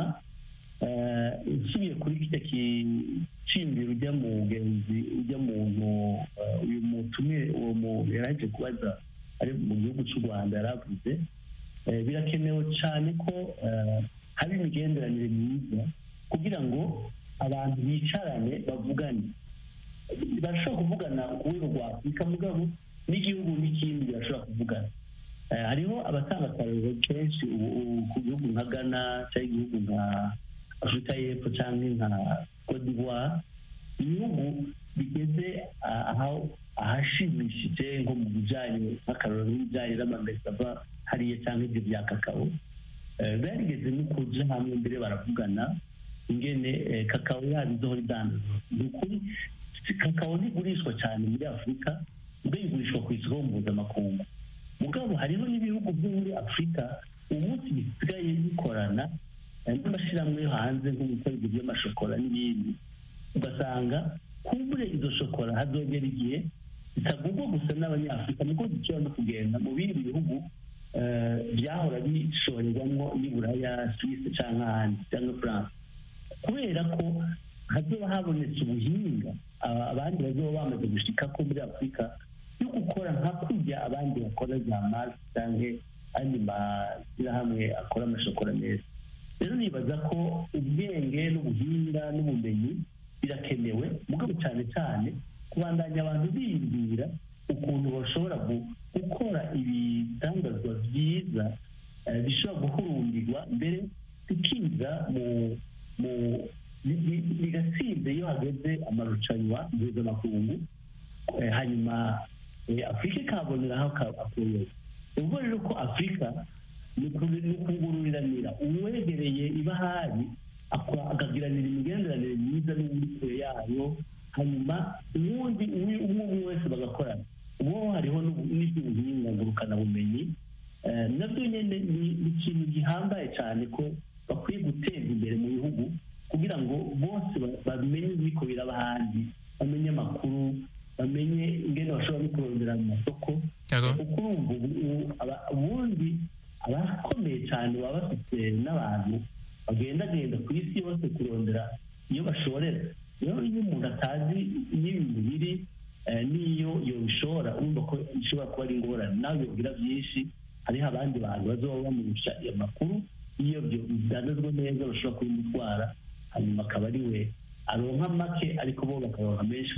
D: usubiye kuri kirya kicimbiro ujya mu mugenzi ujya muntu uyu mutumire uwo muntu yaraje kubaza ari mu gihugu cy'u Rwanda yaravuze birakenewe cyane ko haba imigenderanire myiza kugira ngo abantu bicarane bavugane barashobora kuvugana ku rwego rwa Afurika mugabo n'igihugu n'ikindi birashobora kuvugana. Hariho abatanga akarorero kenshi ku gihugu nka Ghana cyangwa igihugu nka Afurika y'Epfo cyangwa nka Cote d'Ivoire ibihugu bigeze ahashimishije nko mu bijyanye nk'akarorero n'ibijyanye n'amamesa ava hariya cyangwa ibyo bya kakao barigeze no kuja hamwe mbere baravugana ingene kakao yabo izohora idandaza. Ni ukuri kakao ntigurishwa cyane muri Afurika ubwo igurishwa ku isoko mpuzamakungu mugabo hariho n'ibihugu byo muri Afurika umunsi bisigaye bikorana n'amashyirahamwe yo hanze nko gukora ibyo by'amashokora n'ibindi ugasanga kumbure izo shokora hazogera igihe bitagurwa gusa n'abanyafurika niko zishobora no kugenda mu bindi bihugu byahora bishorerwamo n'iburaya Suisse cyangwa ahandi cyangwa France kubera ko hazoba habonetse ubuhinga abandi bazoba bamaze gushika ko muri Afurika yo gukora nka kurya abandi bakora za Mars cyangwa andi mashyirahamwe akora amashokora neza. Rero nibaza ko ubwenge n'ubuhinga n'ubumenyi birakenewe mugabo cyane cyane kubandanya abantu biyumvira ukuntu bashobora gukora ibidandazwa byiza bishobora guhurumbirwa mbere bikiza bigatsinda iyo hageze amarushanwa mpuzamakungu, hanyuma afurika ikaboneraho akureba. ubwo rero ko afurika ni ukungururiranira, uwegereye ibahari akagiranira imigenderanire myiza n'undi kure yayo, hanyuma uwundi umwe wese bagakorana. ubu hariho n'iby'ubuhinga ngurukanabumenyi, nabyo nyine ni ikintu gihambaye cyane ko bakwiye guteza imbere mu bihugu kugira ngo bose bamenye ibiko biraba ahandi, bamenye amakuru, bamenye ingene bashobora no kurondera mu masoko. kuko ubundi abakomeye cyane baba bafite n'abantu bagendagenda ku isi yose kurondera iyo bashorera. rero iyo umuntu atazi n'ibintu biri n'iyo yobishora, urumva ko bishobora kuba ari ingorane, nawe yogira byinshi. hariho abandi bantu bazoba bamurusha ayo makuru, iyo byo bidanazwa neza bashobora kubimutwara, hanyuma akaba ari we aronka make ariko bo bakaronka menshi.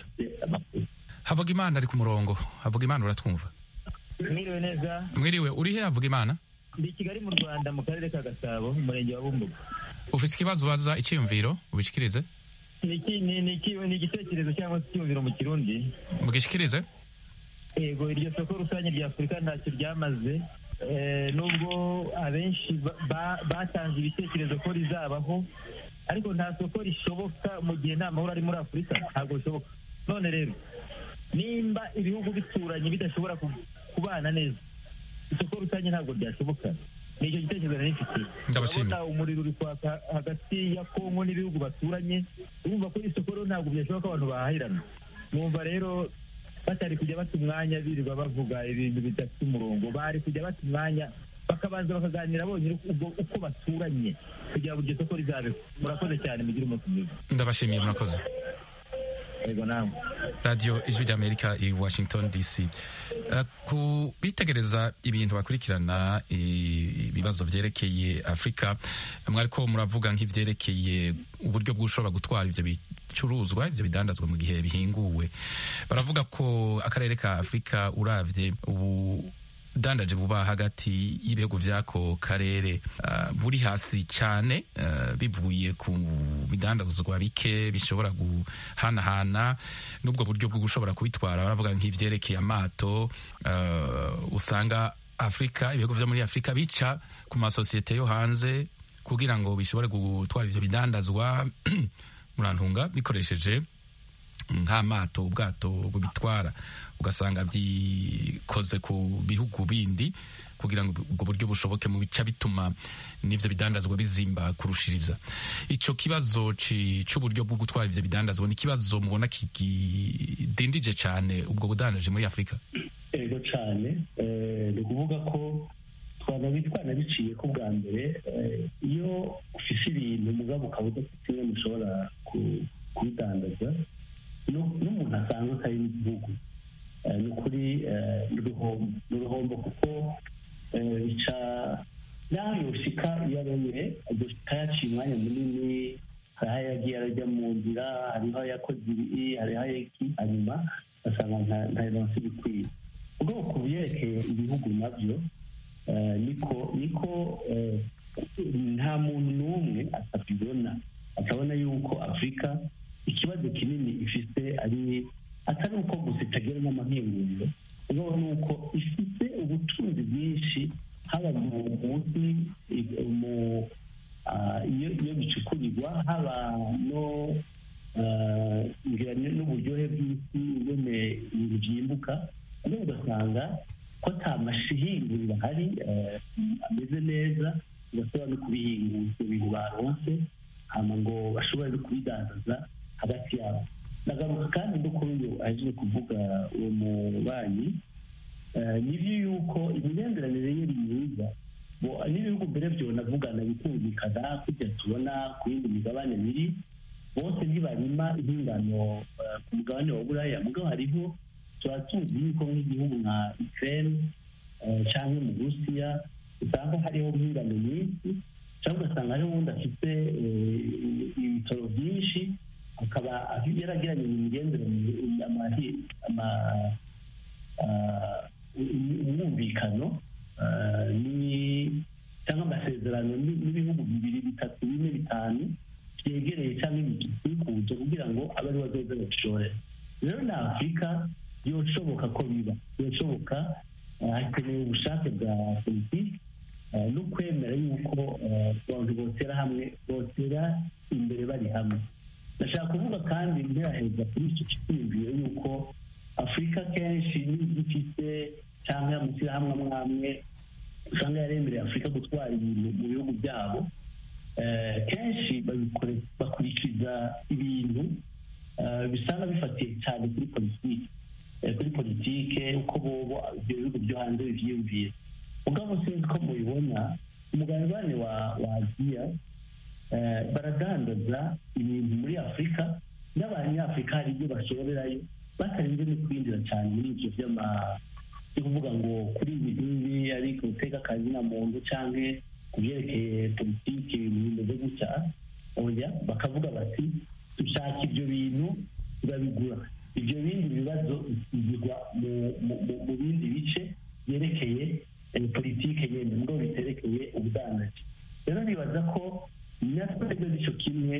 A: Havugimana ari ku murongo. Havugimana uratwumva?
E: Mwiriwe neza.
A: Mwiriwe, uri he Havugimana?
E: Ndi Kigali mu Rwanda mu karere ka Gasabo mu murenge wa Bumbogo.
A: Ufite ikibazo baza icyiyumviro ubishikirize?
E: Ni igitekerezo cyangwa se icyiyumviro mu Kirundi.
A: Mugishikirize?
E: Yego, iryo soko rusange rya Afurika ntacyo ryamaze, nubwo abenshi batanze ibitekerezo ko rizabaho, ariko nta soko rishoboka mu gihe nta mahoro ari muri Afurika, ntabwo bishoboka. None rero nimba ibihugu bituranye bidashobora kubana neza, isoko rusange ntabwo ryashoboka. Ni icyo gitekerezo nari mfite.
A: Ndabashimiye.
E: Umuriro uri kwaka hagati ya Kongo n'ibihugu baturanye, urumva ko isoko rero ntabwo byashoboka abantu bahahirana. Mwumva rero batari kujya bata umwanya birirwa bavuga ibintu bidafite umurongo, bari kujya bata umwanya bakabanza bakaganira bonyine uko baturanye kugira ngo iryo soko rizabeho. Murakoze cyane, mugire umunsi mwiza.
A: Ndabashimiye, murakoze.
E: Yego namwe.
A: Radio Ijwi ry'Amerika i Washington DC. Ku bitegereza ibintu bakurikirana ibibazo vyerekeye Afrika, mwariko muravuga nk'ivyerekeye uburyo bw'ushobora gutwara ivyo bicuruzwa, ivyo bidandazwa mu gihe bihinguwe. Baravuga ko akarere ka Afrika uravye dandaje buba hagati y'ibihugu vy'ako karere buri hasi cyane, bivuye ku bidandazwa bike bishobora guhanahana n'ubwo buryo bwo gushobora kubitwara. baravuga nk'ivyerekeye amato, usanga Afrika, ibihugu vyo muri Afrika bica ku masosiyete yo hanze kugira ngo bishobore gutwara ivyo bidandazwa murantunga bikoresheje nk'amato, ubwato bubitwara, ugasanga byikoze ku bihugu bindi kugira ngo ubwo buryo bushoboke mu bica bituma n'ivyo bidandazwa bizimba kurushiriza. Ico kibazo c'uburyo bwo gutwara ivyo bidandazwa ni kibazo mubona kidindije cyane ubwo budandaje muri Afrika?
D: Ego cyane, ni ukuvuga ko twanabiciye ko bwa mbere, iyo ufise ibintu mugabo ukaba udafite imwe mushobora kubidandaza, n'umuntu asanzwe atari n'igihugu, ni ukuri ni uruhombo kuko bica naho yoshika iyo aremye azoshika yaciye umwanya munini, hariho yagiye arajya mu nzira, hariho yakoze ibi, hariho iki, hanyuma asanga ntaronse ibikwiye. ubwo ku byerekeye ibihugu nabyo niko nta muntu n'umwe atabibona, akabona yuko Afurika ikibazo kinini ifite atari uko gusa itagira n'amahinguriro, ubwo ni uko ifite ubutunzi bwinshi, haba mu munsi iyo bicukurirwa, haba n'uburyohe bw'isi, ingene ibintu byimbuka, ariko ugasanga ko ata mashihinguriro ahari ameze neza bashobora no kubihingura ibyo bintu baronse, hama ngo bashobore no kubidandaza hagati yabo. Nagaruka kandi no kuri uyu aje kuvuga uwo mubanyi, nibyo yuko imigenderanire ye ari myiza, n'ibihugu mbere byo navugana bikumvikana kujya tubona ku yindi migabane biri, bose ntibarima impingano ku mugabane wa Buraya, mugabo hariho tuba tuzi yuko nk'igihugu nka Ukraine cyangwa mu Burusiya usanga hariho impingano nyinshi, cyangwa ugasanga hariho uwundi afite ibitoro byinshi, akaba yaragiranye imigenderanire umwumvikano n'ibihugu bibiri bitatu bine bitanu byegereye cyangwa bikikuje kugira ngo abe ari bazoze babishore. Rero na Afurika byoshoboka ko biba byoshoboka, hakenewe ubushake bwa politiki no kwemera yuko abantu botera hamwe, botera imbere bari hamwe. Ndashaka kuvuga kandi nteraheza kuri icyo cyiyumviro yuko Afurika kenshi ifite cyangwa amashyirahamwe amwe amwe usanga yaremereye Afurika gutwara ibintu mu bihugu byabo, kenshi bakurikiza ibintu bisanga bifatiye cyane kuri politike uko bobo ibyo bihugu byo hanze bivyiyumvira. Mugabo sinzi ko mubibona umugabane wa Aziya baradandaza ibintu muri Afurika, n'abanyafurika hari ibyo bashorerayo batarinze no kwinjira cyane muri ibyo byo kuvuga ngo kuri ibi ngibi ariko guteka akazi na muntu cyangwa ku byerekeye politiki bimeze gutya, oya bakavuga bati dushaka ibyo bintu turabigura, ibyo bindi bibazo bigwa mu bindi bice byerekeye politiki nyine ngo biterekeye ubudandaji. Rero nibaza ko natwe icyo kimwe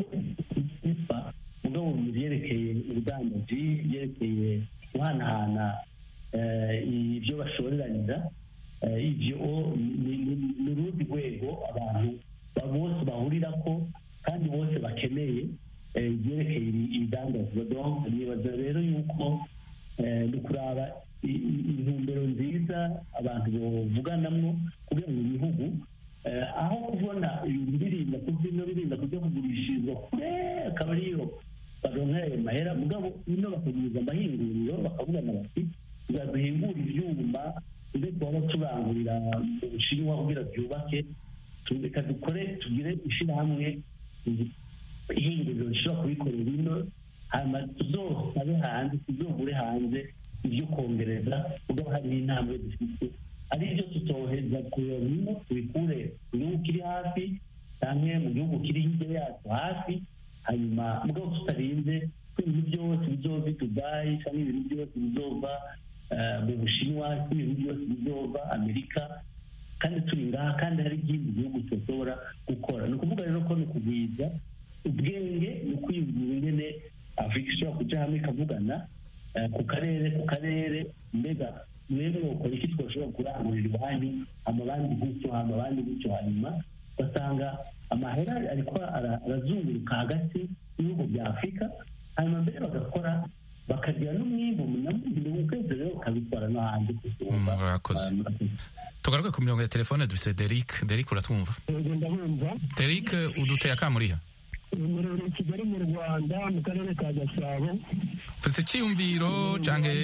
D: mugabo mu byerekeye ubudandaji, byerekeye guhanahana ibyo bashoreranira, ibyo ni urundi rwego abantu bose bahurira ko kandi bose bakeneye ibyerekeye ibidandazwa. Nibaza rero yuko ni kuraba intumbero nziza abantu bavuganamo kugira ngo ibihugu aho kubona ibintu birinda kujya kugurishirizwa kure akaba ariyo baronka ayo mahera, mugabo ino bakaguriza amahinguriro bakavugana bati tuzaduhingura ibyuma ndetse baba turangurira mu Bushinwa kugira byubake, reka dukore tugire ishyirahamwe ihinguriro rishobora kubikorera ino, hanyuma tuzosabe hanze tuzogure hanze ibyo kongereza, mugabo hari n'intambwe dufite ari byo tutoheza kureba bino tubikure mu gihugu kiri hafi cyangwa mu gihugu kiri hirya yacu hafi, hanyuma mugabo tutarinze ko ibintu byose bizova i Dubai cyangwa ibintu byose bizova mu Bushinwa, ibintu byose bizova Amerika, kandi turi ngaha kandi hari ikindi gihugu tushobora gukora. Ni ukuvuga rero ko ni ukugwiza ubwenge, ni ukwiyumvira ingene Afurika ishobora kujya hamwe ikavugana ku karere mbega mwebwe ukora iki twashobora kurangurira iwanyu, amabandi gutyo hanyuma basanga amahera ariko arazunguruka hagati y'ibihugu bya Afurika, hanyuma mbere bagakora bakagira n'umwimbu munamubiri w'ukwezi rero ukabikora no hanze kusumba.
A: Tugaruke ku mirongo ya telefone dufise Derek uratwumva? Derek uduteye akamuriha
F: muri Kigali mu Rwanda mu karere ka Gasabo.
A: Ufise icyiyumviro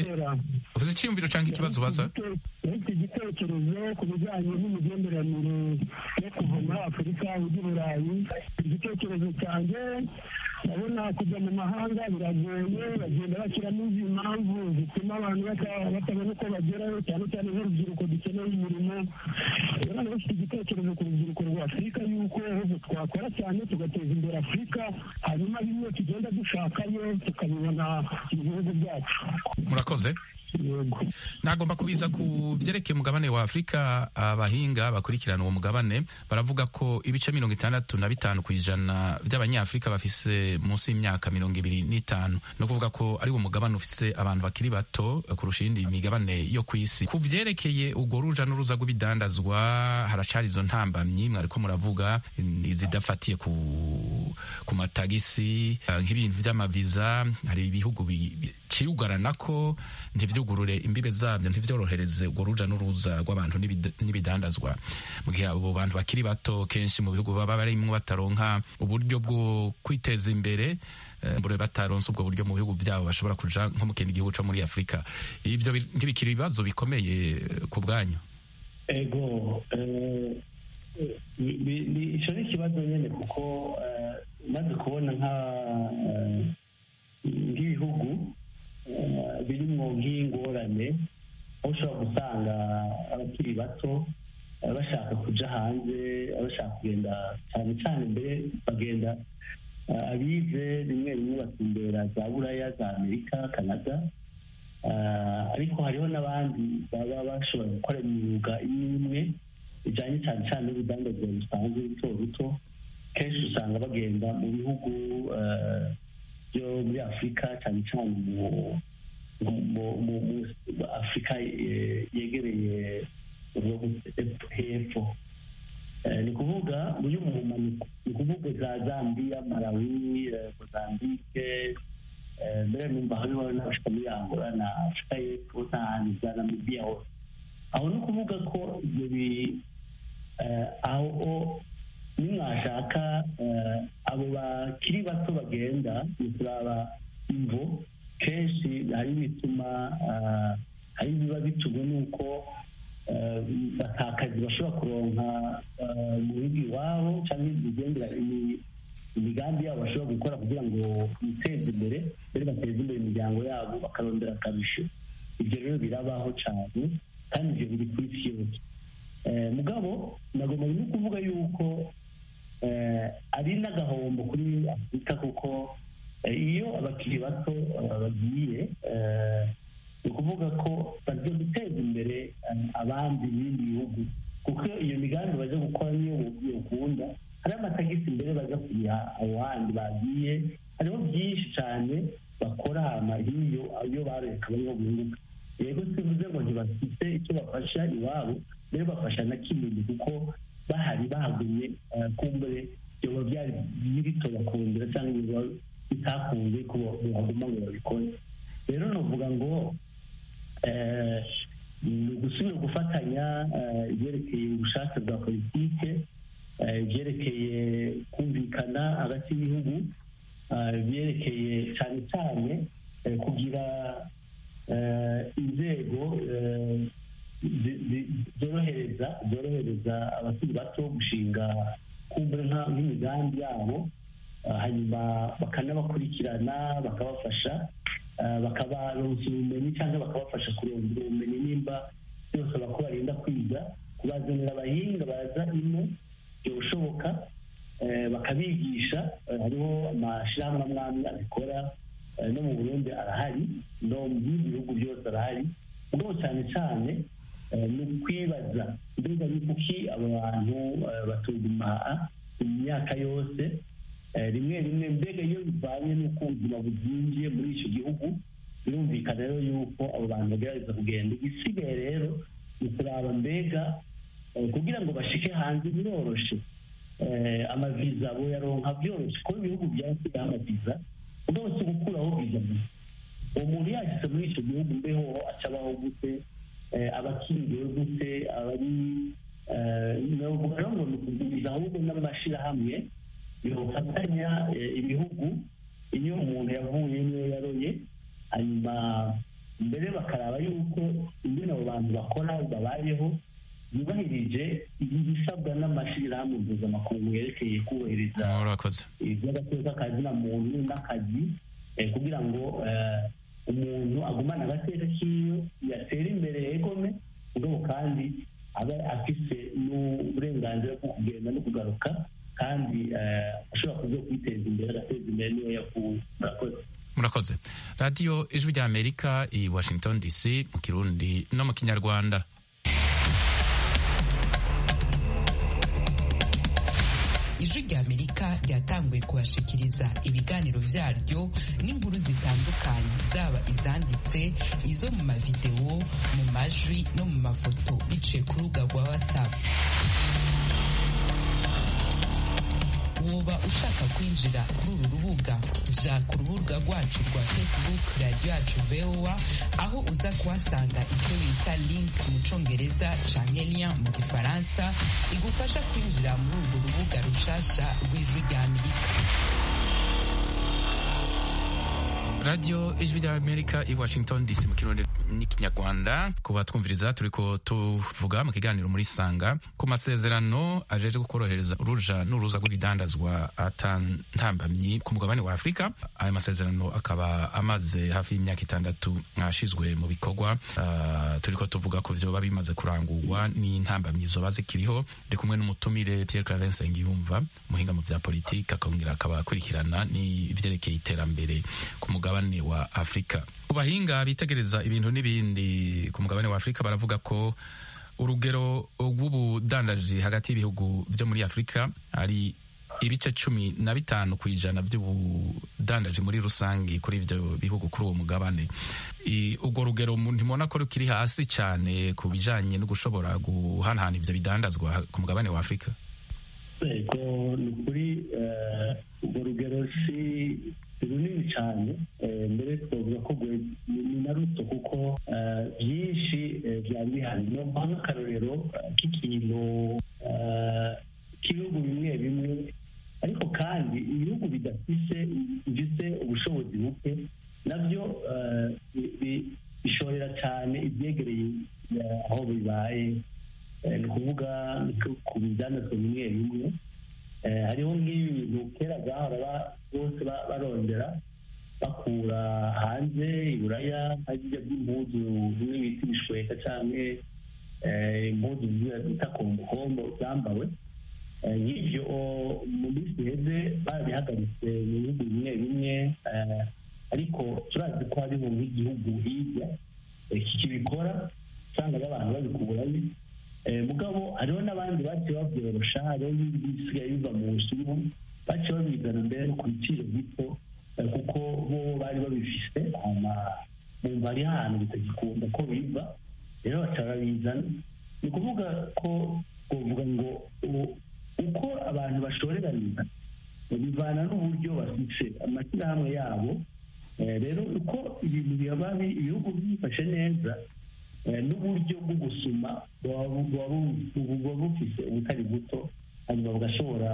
A: canke ikibazo baza?
F: Iki gitekerezo ku bijyanye n'imigenderanire yo kuva muri Afurika ujya i Burayi, igitekerezo cyanjye ndabona kujya mu mahanga biragoye, bagenda bashyiramo izi mpamvu zituma abantu batabona uko bagerayo, cyane cyane nk'urubyiruko dukeneye imirimo. Rero bafite igitekerezo ku rubyiruko rwa Afurika yuko twakora cyane tugateza imbere Afurika, hanyuma bimwe tugenda dushakayo tukabibona mu bihugu byacu.
A: Murakoze. Nagomba kubiza ku byerekeye umugabane wa Afurika. Abahinga bakurikirana uwo mugabane baravuga ko ibice 55% by'abanyafurika bafise munsi y'imyaka 25, no kuvuga ko ari uwo mugabane ufise abantu bakiri bato kurusha indi migabane yo ku isi. Ku byerekeye ubwo ruja n'uruza rw'ibidandazwa haracari izo ntambamyi mwariko muravuga, izidafatiye ku matagisi nk'ibintu by'amaviza. Hari ibihugu biciyugarana ko ntivyugurure imbibe zabyo, ntivyorohereze urwo ruja n'uruza rw'abantu n'ibidandazwa, mu gihe abo bantu bakiri bato kenshi mu bihugu baba barimwo bataronka uburyo bwo kwiteza imbere, bataronse ubwo buryo mu bihugu byabo bashobora kuja nko mu kindi gihugu co muri Afurika. Ivyo ntibikiri ibibazo bikomeye ku bwanyu?
D: Ego, ico ni ikibazo nyene kuko maze kubona nk'ibihugu birimwo nk'ingorane, aho ushobora gusanga abakiri bato bashaka kuja hanze, bashaka kugenda cyane cyane mbere bagenda abize rimwe batumbera za Buraya, za Amerika, Canada, ariko hariho n'abandi baba bashobora gukora imyuga imwe bijyanye cyane cyane n'urudandazwa rusanzwe ruto ruto, kenshi usanga bagenda mu bihugu byo muri Afurika, cyane cyane mu Afurika yegereye hepfo. Ni kuvuga muri mu mpanuka, ni kuvuga za Zambia, Malawi, Mozambique, mbere numva hariho n'abashika muri Angola na Afurika y'Epfo n'ahandi za Namibia hose. Aho ni ukuvuga ko ibyo aho nimwashaka abo bakiri bato bagenda ni kuraba imvo. Kenshi hari ibituma hari biba bitumwe n'uko batakazi bashobora kuronka mu bihugu iwabo cyangwa imigambi yabo bashobora gukora kugira ngo biteze imbere, mbere bateze imbere imiryango yabo bakarondera akabisho. Ibyo rero birabaho cyane kandi ibyo biri kuri isi yose. Mugabo nagomba no kuvuga yuko ari n'agahombo kuri Afurika, kuko iyo abakiri bato bagiye ni ukuvuga ko bagiye guteza imbere abandi b'ibindi bihugu, kuko iyo migambi baje gukora niyo ukunda, hari amatagisi imbere baza kuriha abo handi bagiye, hariho byinshi cyane bakora hama iyo bareka bariho bunguka. Yego sivuze ngo ntibafite icyo bafasha iwabo, rero bafasha na kinini, kuko bahari bahagumye kumbure byoba byari bito bakundira cyangwa ibiba bitakunze ko bahaguma ngo babikore. Rero novuga ngo gusubira gufatanya ibyerekeye ubushake bwa politike, ibyerekeye kumvikana hagati y'ibihugu, ibyerekeye cyane cyane kugira inzego zorohereza abakiri bato gushinga kumbura nk'imigambi yabo, hanyuma bakanabakurikirana bakabafasha, bakabaronsa ubumenyi cyangwa bakabafasha kurondera ubumenyi, nimba byose bako barinda kwiga, kubazanira abahinga baza ino byoshoboka, bakabigisha. Hariho amashyirahamwe amwe abikora, no mu Burundi arahari, no mu bindi bihugu byose arahari. Ubwo cyane cyane ni ukwibaza mbega ni kuki abo bantu batuguma imyaka yose, rimwe rimwe mbega iyo bivanye n'uko ubuzima bwinjiye muri icyo gihugu, birumvikana rero yuko abo bantu bagerageza kugenda. Igisigaye rero ni kuraba mbega kugira ngo bashike hanze biroroshe, amaviza abo yaronka byoroshye, kuko ibihugu byasigaye amaviza ubwo si gukuraho viza gusa. Uwo muntu yashyize muri icyo gihugu mbeho acabaho gute, abakiriwe gute, abari navuga rero ngo ni ukuguriza ahubwo n'amashyirahamwe yofatanya ibihugu, iyo umuntu yavuye niyo yaroye, hanyuma mbere bakaraba yuko ingene abo bantu bakora babayeho yubahirije ibisabwa n'amashyirahamwe mpuzamakungu yerekeye kubahiriza iby'agateka kazina muntu n'akazi, kugira ngo umuntu agumane agateka kiyo, yatera imbere yegome, ubwo kandi aba afise n'uburenganzira bwo kugenda no kugaruka, kandi ashobora kuza kwiteza imbere, agateza imbere niyo yakuwe.
A: Murakoze. Radiyo Ijwi rya Amerika i Washington DC mu Kirundi no mu Kinyarwanda.
G: Ijwi rya Amerika ryatanguye kubashikiriza ibiganiro vyaryo n'inkuru zitandukanye, zaba izanditse, izo mu mavideo, mu majwi no mu mafoto, biciye ku rubuga rwa WhatsApp. Woba ushaka kwinjira kuri uru rubuga, ja ku rubuga rwacu rwa Facebook Radio yacu VOA, aho uza kuhasanga icyo bita link mu Congereza canke lien mu Gifaransa igufasha kwinjira muri urwo rubuga rushasha rw'Ijwi rya Amerika.
A: Radio Ijwi rya Amerika i Washington DC mu Kirundi n'ikinyarwanda. Kuba twumviriza turiko tuvuga mu kiganiro muri Sanga ku masezerano ajeje gukorohereza uruja n'uruza rw'ibidandazwa atantambamyi ku mugabane wa Afrika. Ayo masezerano akaba amaze hafi y'imyaka 6 ashizwe mu bikorwa. Turiko tuvuga ko vyoba bimaze kurangurwa n'intambamyi zoba zikiriho. Ndi kumwe n'umutumire Pierre Claver Nsengiyumva, muhinga mu vya politike, akongera akabakurikirana ni ivyerekeye iterambere ku mugabane wa Afrika. Kubahinga bitegereza ibintu n'ibindi ku mugabane wa Afrika baravuga ko urugero rw'ubudandaji hagati y'ibihugu byo muri Afurika ari ibice 15% by'ubudandaji muri rusange kuri ivyo bihugu kuri uwo mugabane. Urwo rugero ntimubona ko rukiri hasi cyane ku bijanye no gushobora guhanahana ivyo bidandazwa ku mugabane wa Afurika?
D: Ego ni kuri urwo rugero si runini cyane, mbere twavuga ko ni na ruto kuko byinshi byari bihari. No nk'akarorero k'ikintu k'ibihugu bimwe bimwe, ariko kandi ibihugu bifite ubushobozi buke nabyo bishorera cyane ibyegereye aho bibaye. Ni ukuvuga ku bidandazwa bimwe bimwe, hariho nk'ibintu kera zahora bose barondera bakura hanze iburaya, nk'ibyo by'impuzu bimwe bita ibishweka cyangwa impuzu bita kombokombo zambawe. Nk'ibyo mu minsi iheze barabihagaritse mu bihugu bimwe bimwe, ariko turazi ko hariho nk'igihugu hirya kikibikora usanga abantu babikurayo. Mugabo hariho n'abandi baciye babyorosha, hariho n'ibisigaye biva mu bushinwa baciye babizana mbere no ku biciro bito, kuko bo bari babifise bumva ari ahantu bitagikunda ko biva, rero baca babizana. Ni ukuvuga ko twavuga ngo uko abantu bashoreraniza bivana n'uburyo bafite amashyirahamwe yabo. Rero uko ibintu ibihugu byifashe neza, n'uburyo bwo gusuma buba bufise ubutari buto, hanyuma bugashobora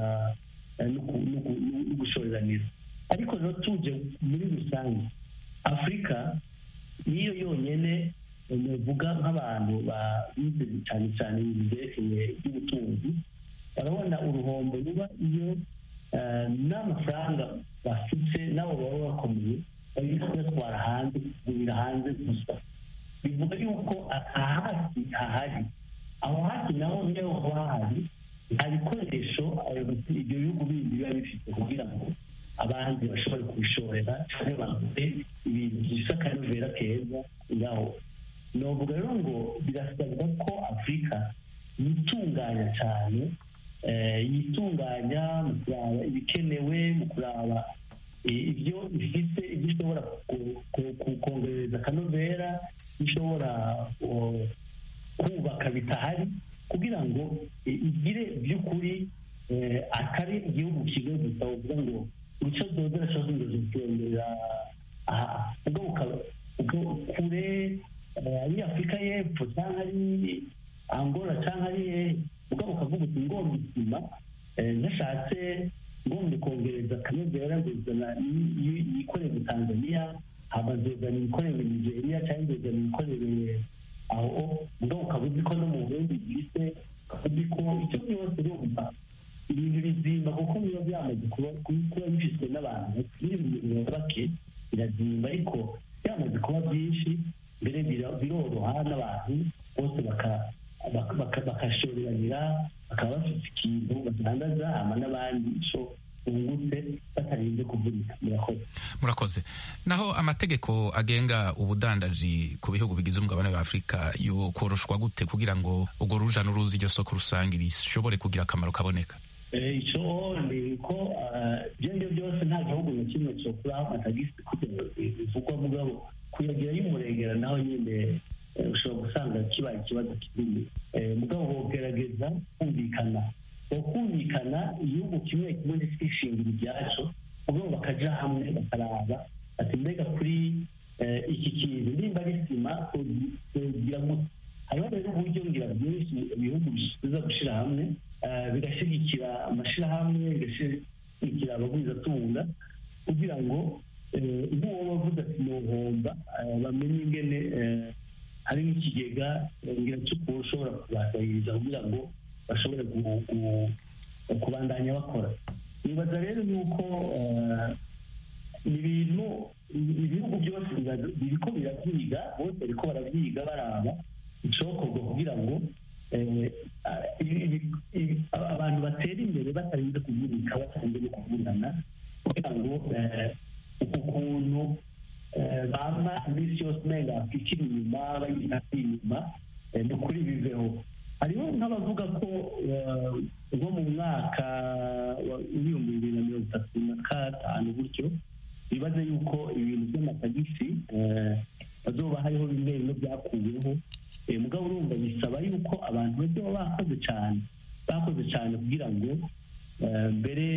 D: no gushoreraniza. Ariko rero tuje muri rusange, Afurika niyo yonyine bavuga nk'abantu bize cyane cyane ibintu byerekeye by'ubutunzi, barabona uruhombo ruba iyo n'amafaranga bafite nabo baba bakomeye bari kuyatwara hanze, kugurira hanze gusa. Bivuga yuko ahasi hahari, aho hasi naho niyo haba hahari nta bikoresho ibyo bihugu bindi biba bifite kugira ngo abandi bashobore kubishorera cyangwa bagure ibintu bisa akanovera keza ngaho. Novuga rero ngo birasabwa ko Afurika yitunganya cyane, yitunganya mu kuraba ibikenewe, mu kuraba ibyo ifite, ibyo ishobora kongereza akanovera, ishobora kubaka bitahari, kugira ngo igire by'ukuri atari igihugu kimwe gusa uvuga ngo icyo dodora cyangwa inzozi zitembera ubwo kure ari Afurika y'Epfo cyangwa ari Angola cyangwa ari ubwo ukavuga uti ngomba isima, nashatse ngomba kongereza akanovera nguzana yikoreye Tanzania, habazozana ibikorere Nigeria cyangwa nguzana ibikorere aho, ubwo ukavuga ko no mu Burundi bwise ukavuga ko icyo byose urumva ibintu bizimba, kuko biba byamaze kuba bifitwe n'abantu n'ibintu bake birazimba, ariko byamaze kuba byinshi mbere biroroha n'abantu bose bakashoreranira, bakaba bafite ikintu batangaza hama n'abandi ico bungutse batarinze kuvunika.
A: Murakoze. Naho amategeko agenga ubudandaji ku bihugu bigize umugabane wa Afurika yo koroshwa gute kugira ngo urwo ruja n'uruzi iryo soko rusange rishobore kugira akamaro kaboneka?
D: Icyo ni ko ibyo byose nta gihugu na kimwe cyo kuraho amatagisi bivugwa, mugabo kuyagira y'umurengera naho nyine ushobora gusanga kibaye ikibazo kinini. Mugabo bogerageza kumvikana igihugu kimwe kimwe gishingira ibyacu, ubwo bakaja hamwe bakaraba ati mbega kuri iki kintu nimba ari sima kugira ngo hariho rero uburyo ngira byinshi ibihugu biza gushira hamwe bigashyigikira amashyirahamwe, bigashyigikira abagwizatunga, kugira ngo nk'uwo bavuze ati nohomba bamenye ingene hari n'ikigega ngira cy'uko ushobora kubasahiriza kugira ngo bashobore kubandanya bakora. Nibaza rero yuko ibihugu byose biriko biravyiga, bose bariko baravyiga baraba icokorwa kugira ngo abantu batera imbere batarinze kuvunika, batarinze no kuvunana, kugira ngo uku kuntu bama iminsi yose umenga ikiri inyuma bayita inyuma ni ukuri biveho. hariho nk'abavuga ko nko mu mwaka w'ibihumbi 2035 gutyo bibaze yuko ibintu by'amatagisi bazoba hariho bimwe bimwe byakuweho, mugabo urumva bisaba yuko abantu bose baba bakoze cyane kugira ngo mbere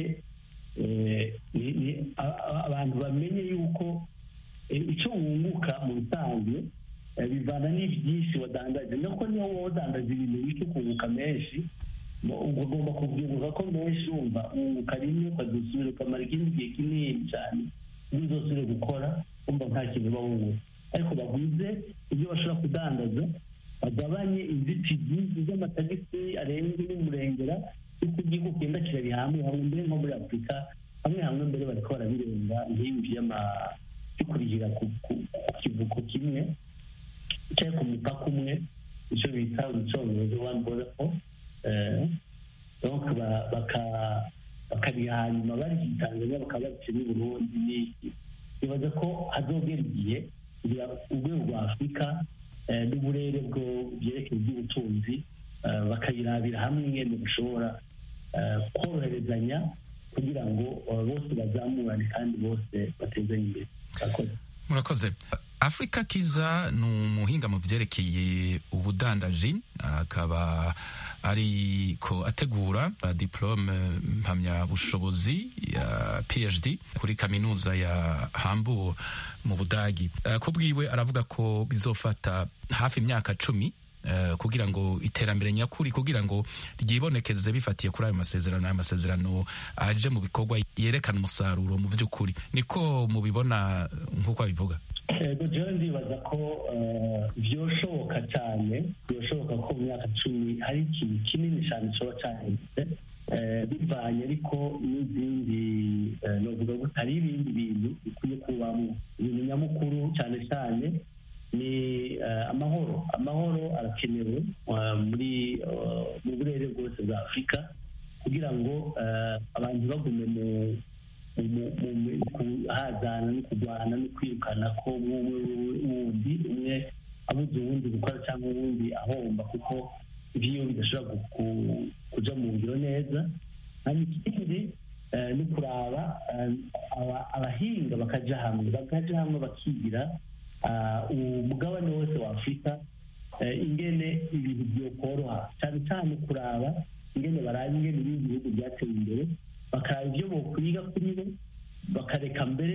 D: abantu bamenye yuko icyo wunguka mu bisanzwe bivana n'ibyinshi wadandaje, nuko niyo wowe wadandaje ibintu bike ukunguka menshi, ugomba kubyibuka ko menshi wumva wunguka rimwe ukazosubira ukamara ikindi gihe kinini cyane uzosubire gukora wumva nta kintu uba wunguka. Ariko baguze ibyo bashobora kudandaza, bagabanye inzitizi z'amatagisi arenze n'umurengera yuko igihugu kigenda kirari hamwe mbere nko muri Afurika hamwe mbere bariko barabirenga nk'ibi byo kurihira ku kivuko kimwe cyangwa ku mupaka umwe, icyo bita mu cyongereza one border post, donc bakariha hanyuma bari Tanzania bakaba baciye n'u Burundi n'iki. Bibaza ko hazogera igihe kugira urwego rwa Afurika n'uburere bwo byerekeye iby'ubutunzi bakayirabira hamwe ingene bishobora koroherezanya kugira ngo bose bazamurane kandi bose batezanye imbere.
A: Murakoze. Afrika Kiza ni umuhinga mu vyerekeye ubudandaji, akaba ariko ategura diplome mpamyabushobozi ya PhD kuri kaminuza ya Hamburg mu Budagi. Kubwiwe aravuga ko bizofata hafi imyaka 10 kugira ngo iterambere nyakuri kugira ngo ryibonekeze bifatiye kuri ayo masezerano aje mu bikorwa yerekana umusaruro mu by'ukuri. Niko mubibona nk'uko abivuga?
D: Jewe ndibaza ko byoshoboka cyane, byoshoboka ko mu myaka 10 hari ikintu kinini cyane cyoba cyahindutse, bivanye ariko n'izindi novuga ko hari ibindi bintu bikwiye kubamo. Ibintu nyamukuru cyane cyane ni amahoro arakenewe mu burere bwose bwa Afurika kugira ngo abantu bagume mu kuhazana no kurwana no kwirukana ko wundi umwe abuze uwundi gukora cyangwa uwundi ahomba, kuko ibyo bidashobora kuja mu ngiro neza. Hanyuma ikindi ni kuraba abahinga bakaja hamwe bakigira umugabane wose wa Afurika ingene ibintu byokoroha, cyane cyane kuraba ingene baraba ingene ibindi bihugu byateye imbere, bakaraba ibyo bokwiga kuri bo, bakareka mbere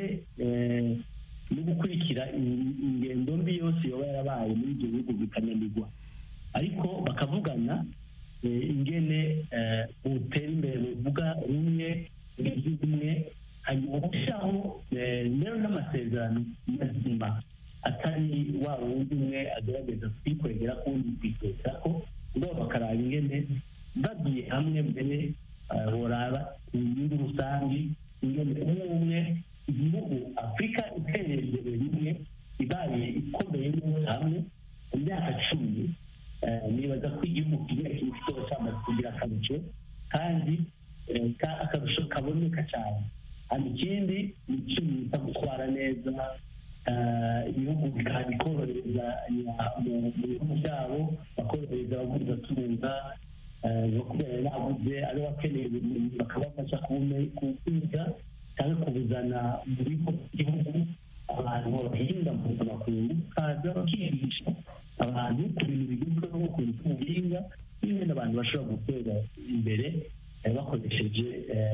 D: no gukurikira ingendo mbi yose yoba yarabaye muri ibyo bihugu bikananirwa, ariko bakavugana ingene butera imbere buvuga rumwe rumwe, hanyuma gushyiraho rero n'amasezerano mazima atari wa wundi umwe agerageza kwikwegera kundi kwiteza ko ngo bakaraba ingene bagiye hamwe mbere boraba inyungu rusange, ingene umwe igihugu Afurika itereye imbere rimwe ibaye ikomeye hamwe mu myaka 10. Nibaza ko igihugu kigira ikibazo cyamaze kugira akarusho kandi akarusho kaboneka cyane. Hanyuma ikindi ni icyo bita gutwara neza ibihugu bikorohereza mu bihugu byabo, bakorohereza abaguzatunga bakubera nabuze ari bakeneye ubumenyi bakabafasha kwiga cyangwa kubuzana mu bigo by'igihugu. Abantu bahinga mu makungu kaza bakigisha abantu ku bintu bigezweho nko ku buhinga n'ibindi abantu bashobora gutera imbere bakoresheje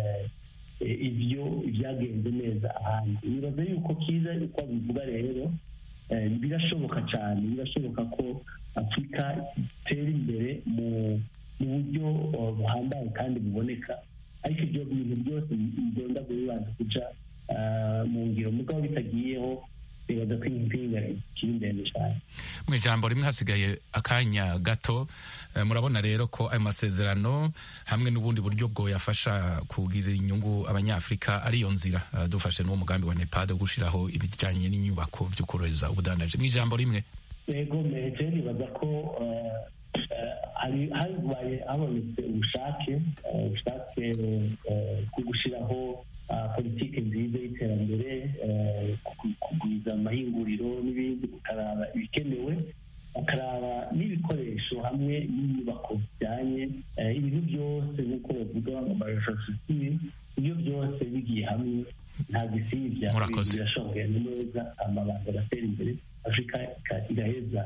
D: ibyo byagenze neza ahandi. Nibaza yuko Kiza uko bivuga rero birashoboka cyane, birashoboka ko Afurika itera imbere mu buryo buhambaye kandi buboneka, ariko ibyo bintu byose bigenda bibanza kuja mu ngiro, mugabo bitagiyeho bibaza ko impinga kiri ndende cyane.
A: Mu ijambo rimwe hasigaye akanya gato, murabona rero ko ayo masezerano hamwe n'ubundi buryo bwo yafasha kugira inyungu abanyafurika ariyo nzira dufashe n'uwo mugambi wa NEPAD wo gushiraho ibijyanye n'inyubako byo korohereza ubudandaji. Mu ijambo rimwe
D: yego meje nibaza ko habonetse ubushake bwo gushyiraho politiki nziza y'iterambere, kugwiza amahinguriro n'ibindi, gukaraba ibikenewe bakaraba n'ibikoresho hamwe n'inyubako bijyanye ibintu byose nk'uko bavuga amarefrastructure ibyo byose bigiye hamwe nta gisibya birashoboye neza amabanga agatera imbere Afrika igaheza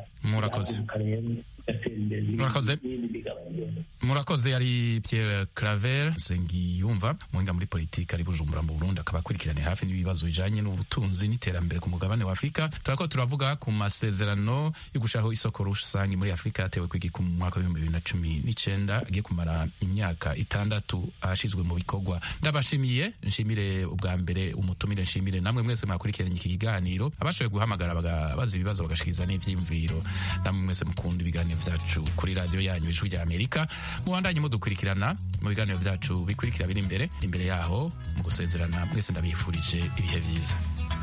A: murakoze yari Pierre Claver Nsengiyumva muhinga muri politiki ari Bujumbura mu Burundi akaba akurikirane hafi n'ibibazo bijanye n'ubutunzi n'iterambere ku mugabane wa Afrika. Turako turavuga ku masezerano yo gushaho isoko rusange muri Afrika yatewe kwigika mu mwaka wa 2019 agiye kumara imyaka 6 ashizwe mu bikorwa. Ndabashimiye, nshimire ubwa mbere umutumire, nshimire namwe mwese mwakurikiranye iki kiganiro, abashoboye guhamagara bazi ibibazo bagashikiza n'ivyimviro, namwe mwese mukunda ibiganiro vyacu kuri radio yanyu Ijwi rya Amerika. Muwandanye mudukurikirana mu biganiro vyacu bikurikira biri imbere yaho. Mu gusezerana mwese ndabifurije ibihe vyiza.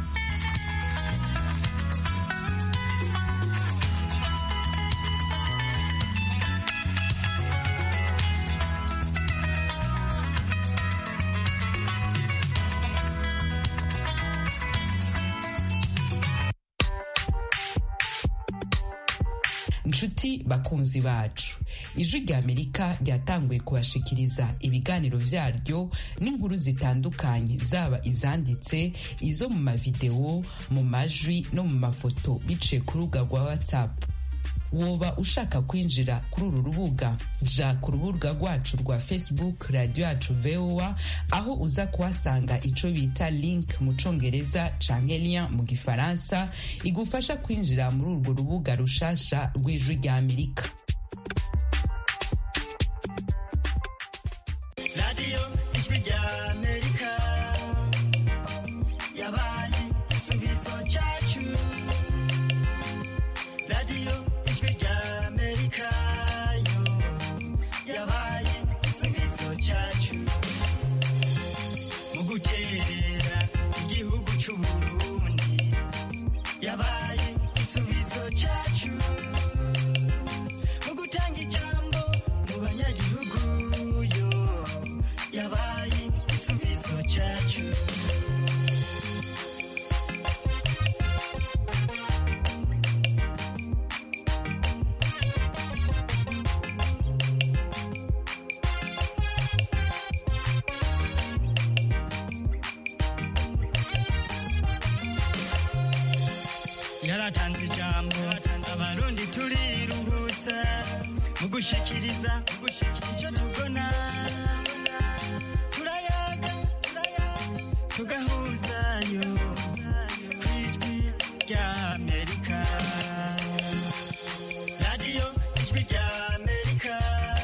G: Nshuti bakunzi bacu, Ijwi rya Amerika ryatanguye kubashikiriza ibiganiro vyaryo n'inkuru zitandukanye, zaba izanditse, izo mu mavideo, mu majwi no mu mafoto biciye ku rubuga rwa WhatsApp. Woba ushaka kwinjira kuri uru rubuga, ja ku rubuga rwacu rwa Facebook radio yacu VOA, aho uza kuhasanga ico bita link mu congereza canke lien mu gifaransa igufasha kwinjira muri urwo rubuga rushasha rw'Ijwi rya Amerika.
H: Radio Ijwi rya Amerika yabaye igisubizo cyacu. Radio guterera igihugu cy'u Burundi yabaye igisubizo cyacu, mu gutanga ijambo mu banyagihugu yo yabaye igisubizo cyacu. Yaratanze ijambo abarundi turiruhutsa mu gushikiriza icyo tubona, turayaga tugahuzayo kw'Ijwi rya Amerika. Radio Ijwi rya Amerika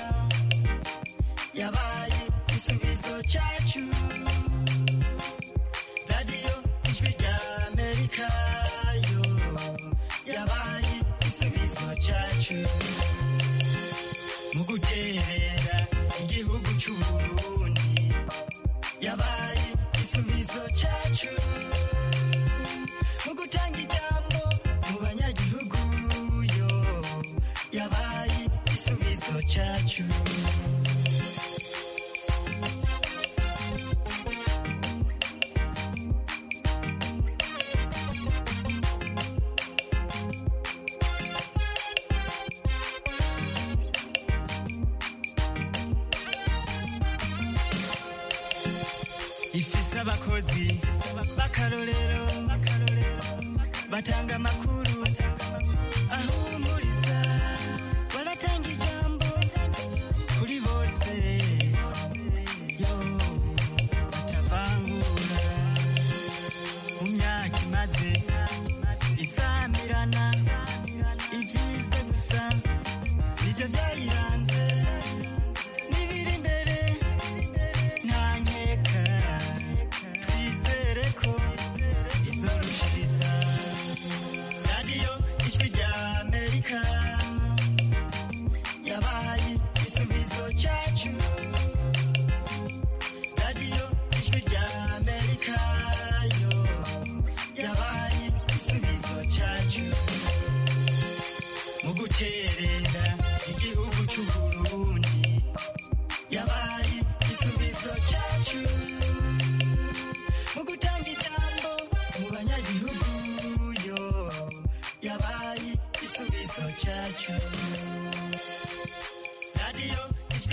H: yabaye igisubizo cyacu. Radio Ijwi rya Amerika yabaye igisubizo cyacu, mu guterera igihugu cy'u Burundi yabaye igisubizo cyacu, mu gutanga ijambo mu banyagihugu yo yabaye igisubizo cyacu. Ifise abakozi b'akarorero batanga amakuru ahumuriza, baratanga ijambo kuri bose yo batavangura. Mu myaka imaze isamirana, ibyiza gusa nibyo byayiranze, n'ibiri imbere nta nkeka, twizere ko izorushiriza. Radio Ijwi rya Amerika yacu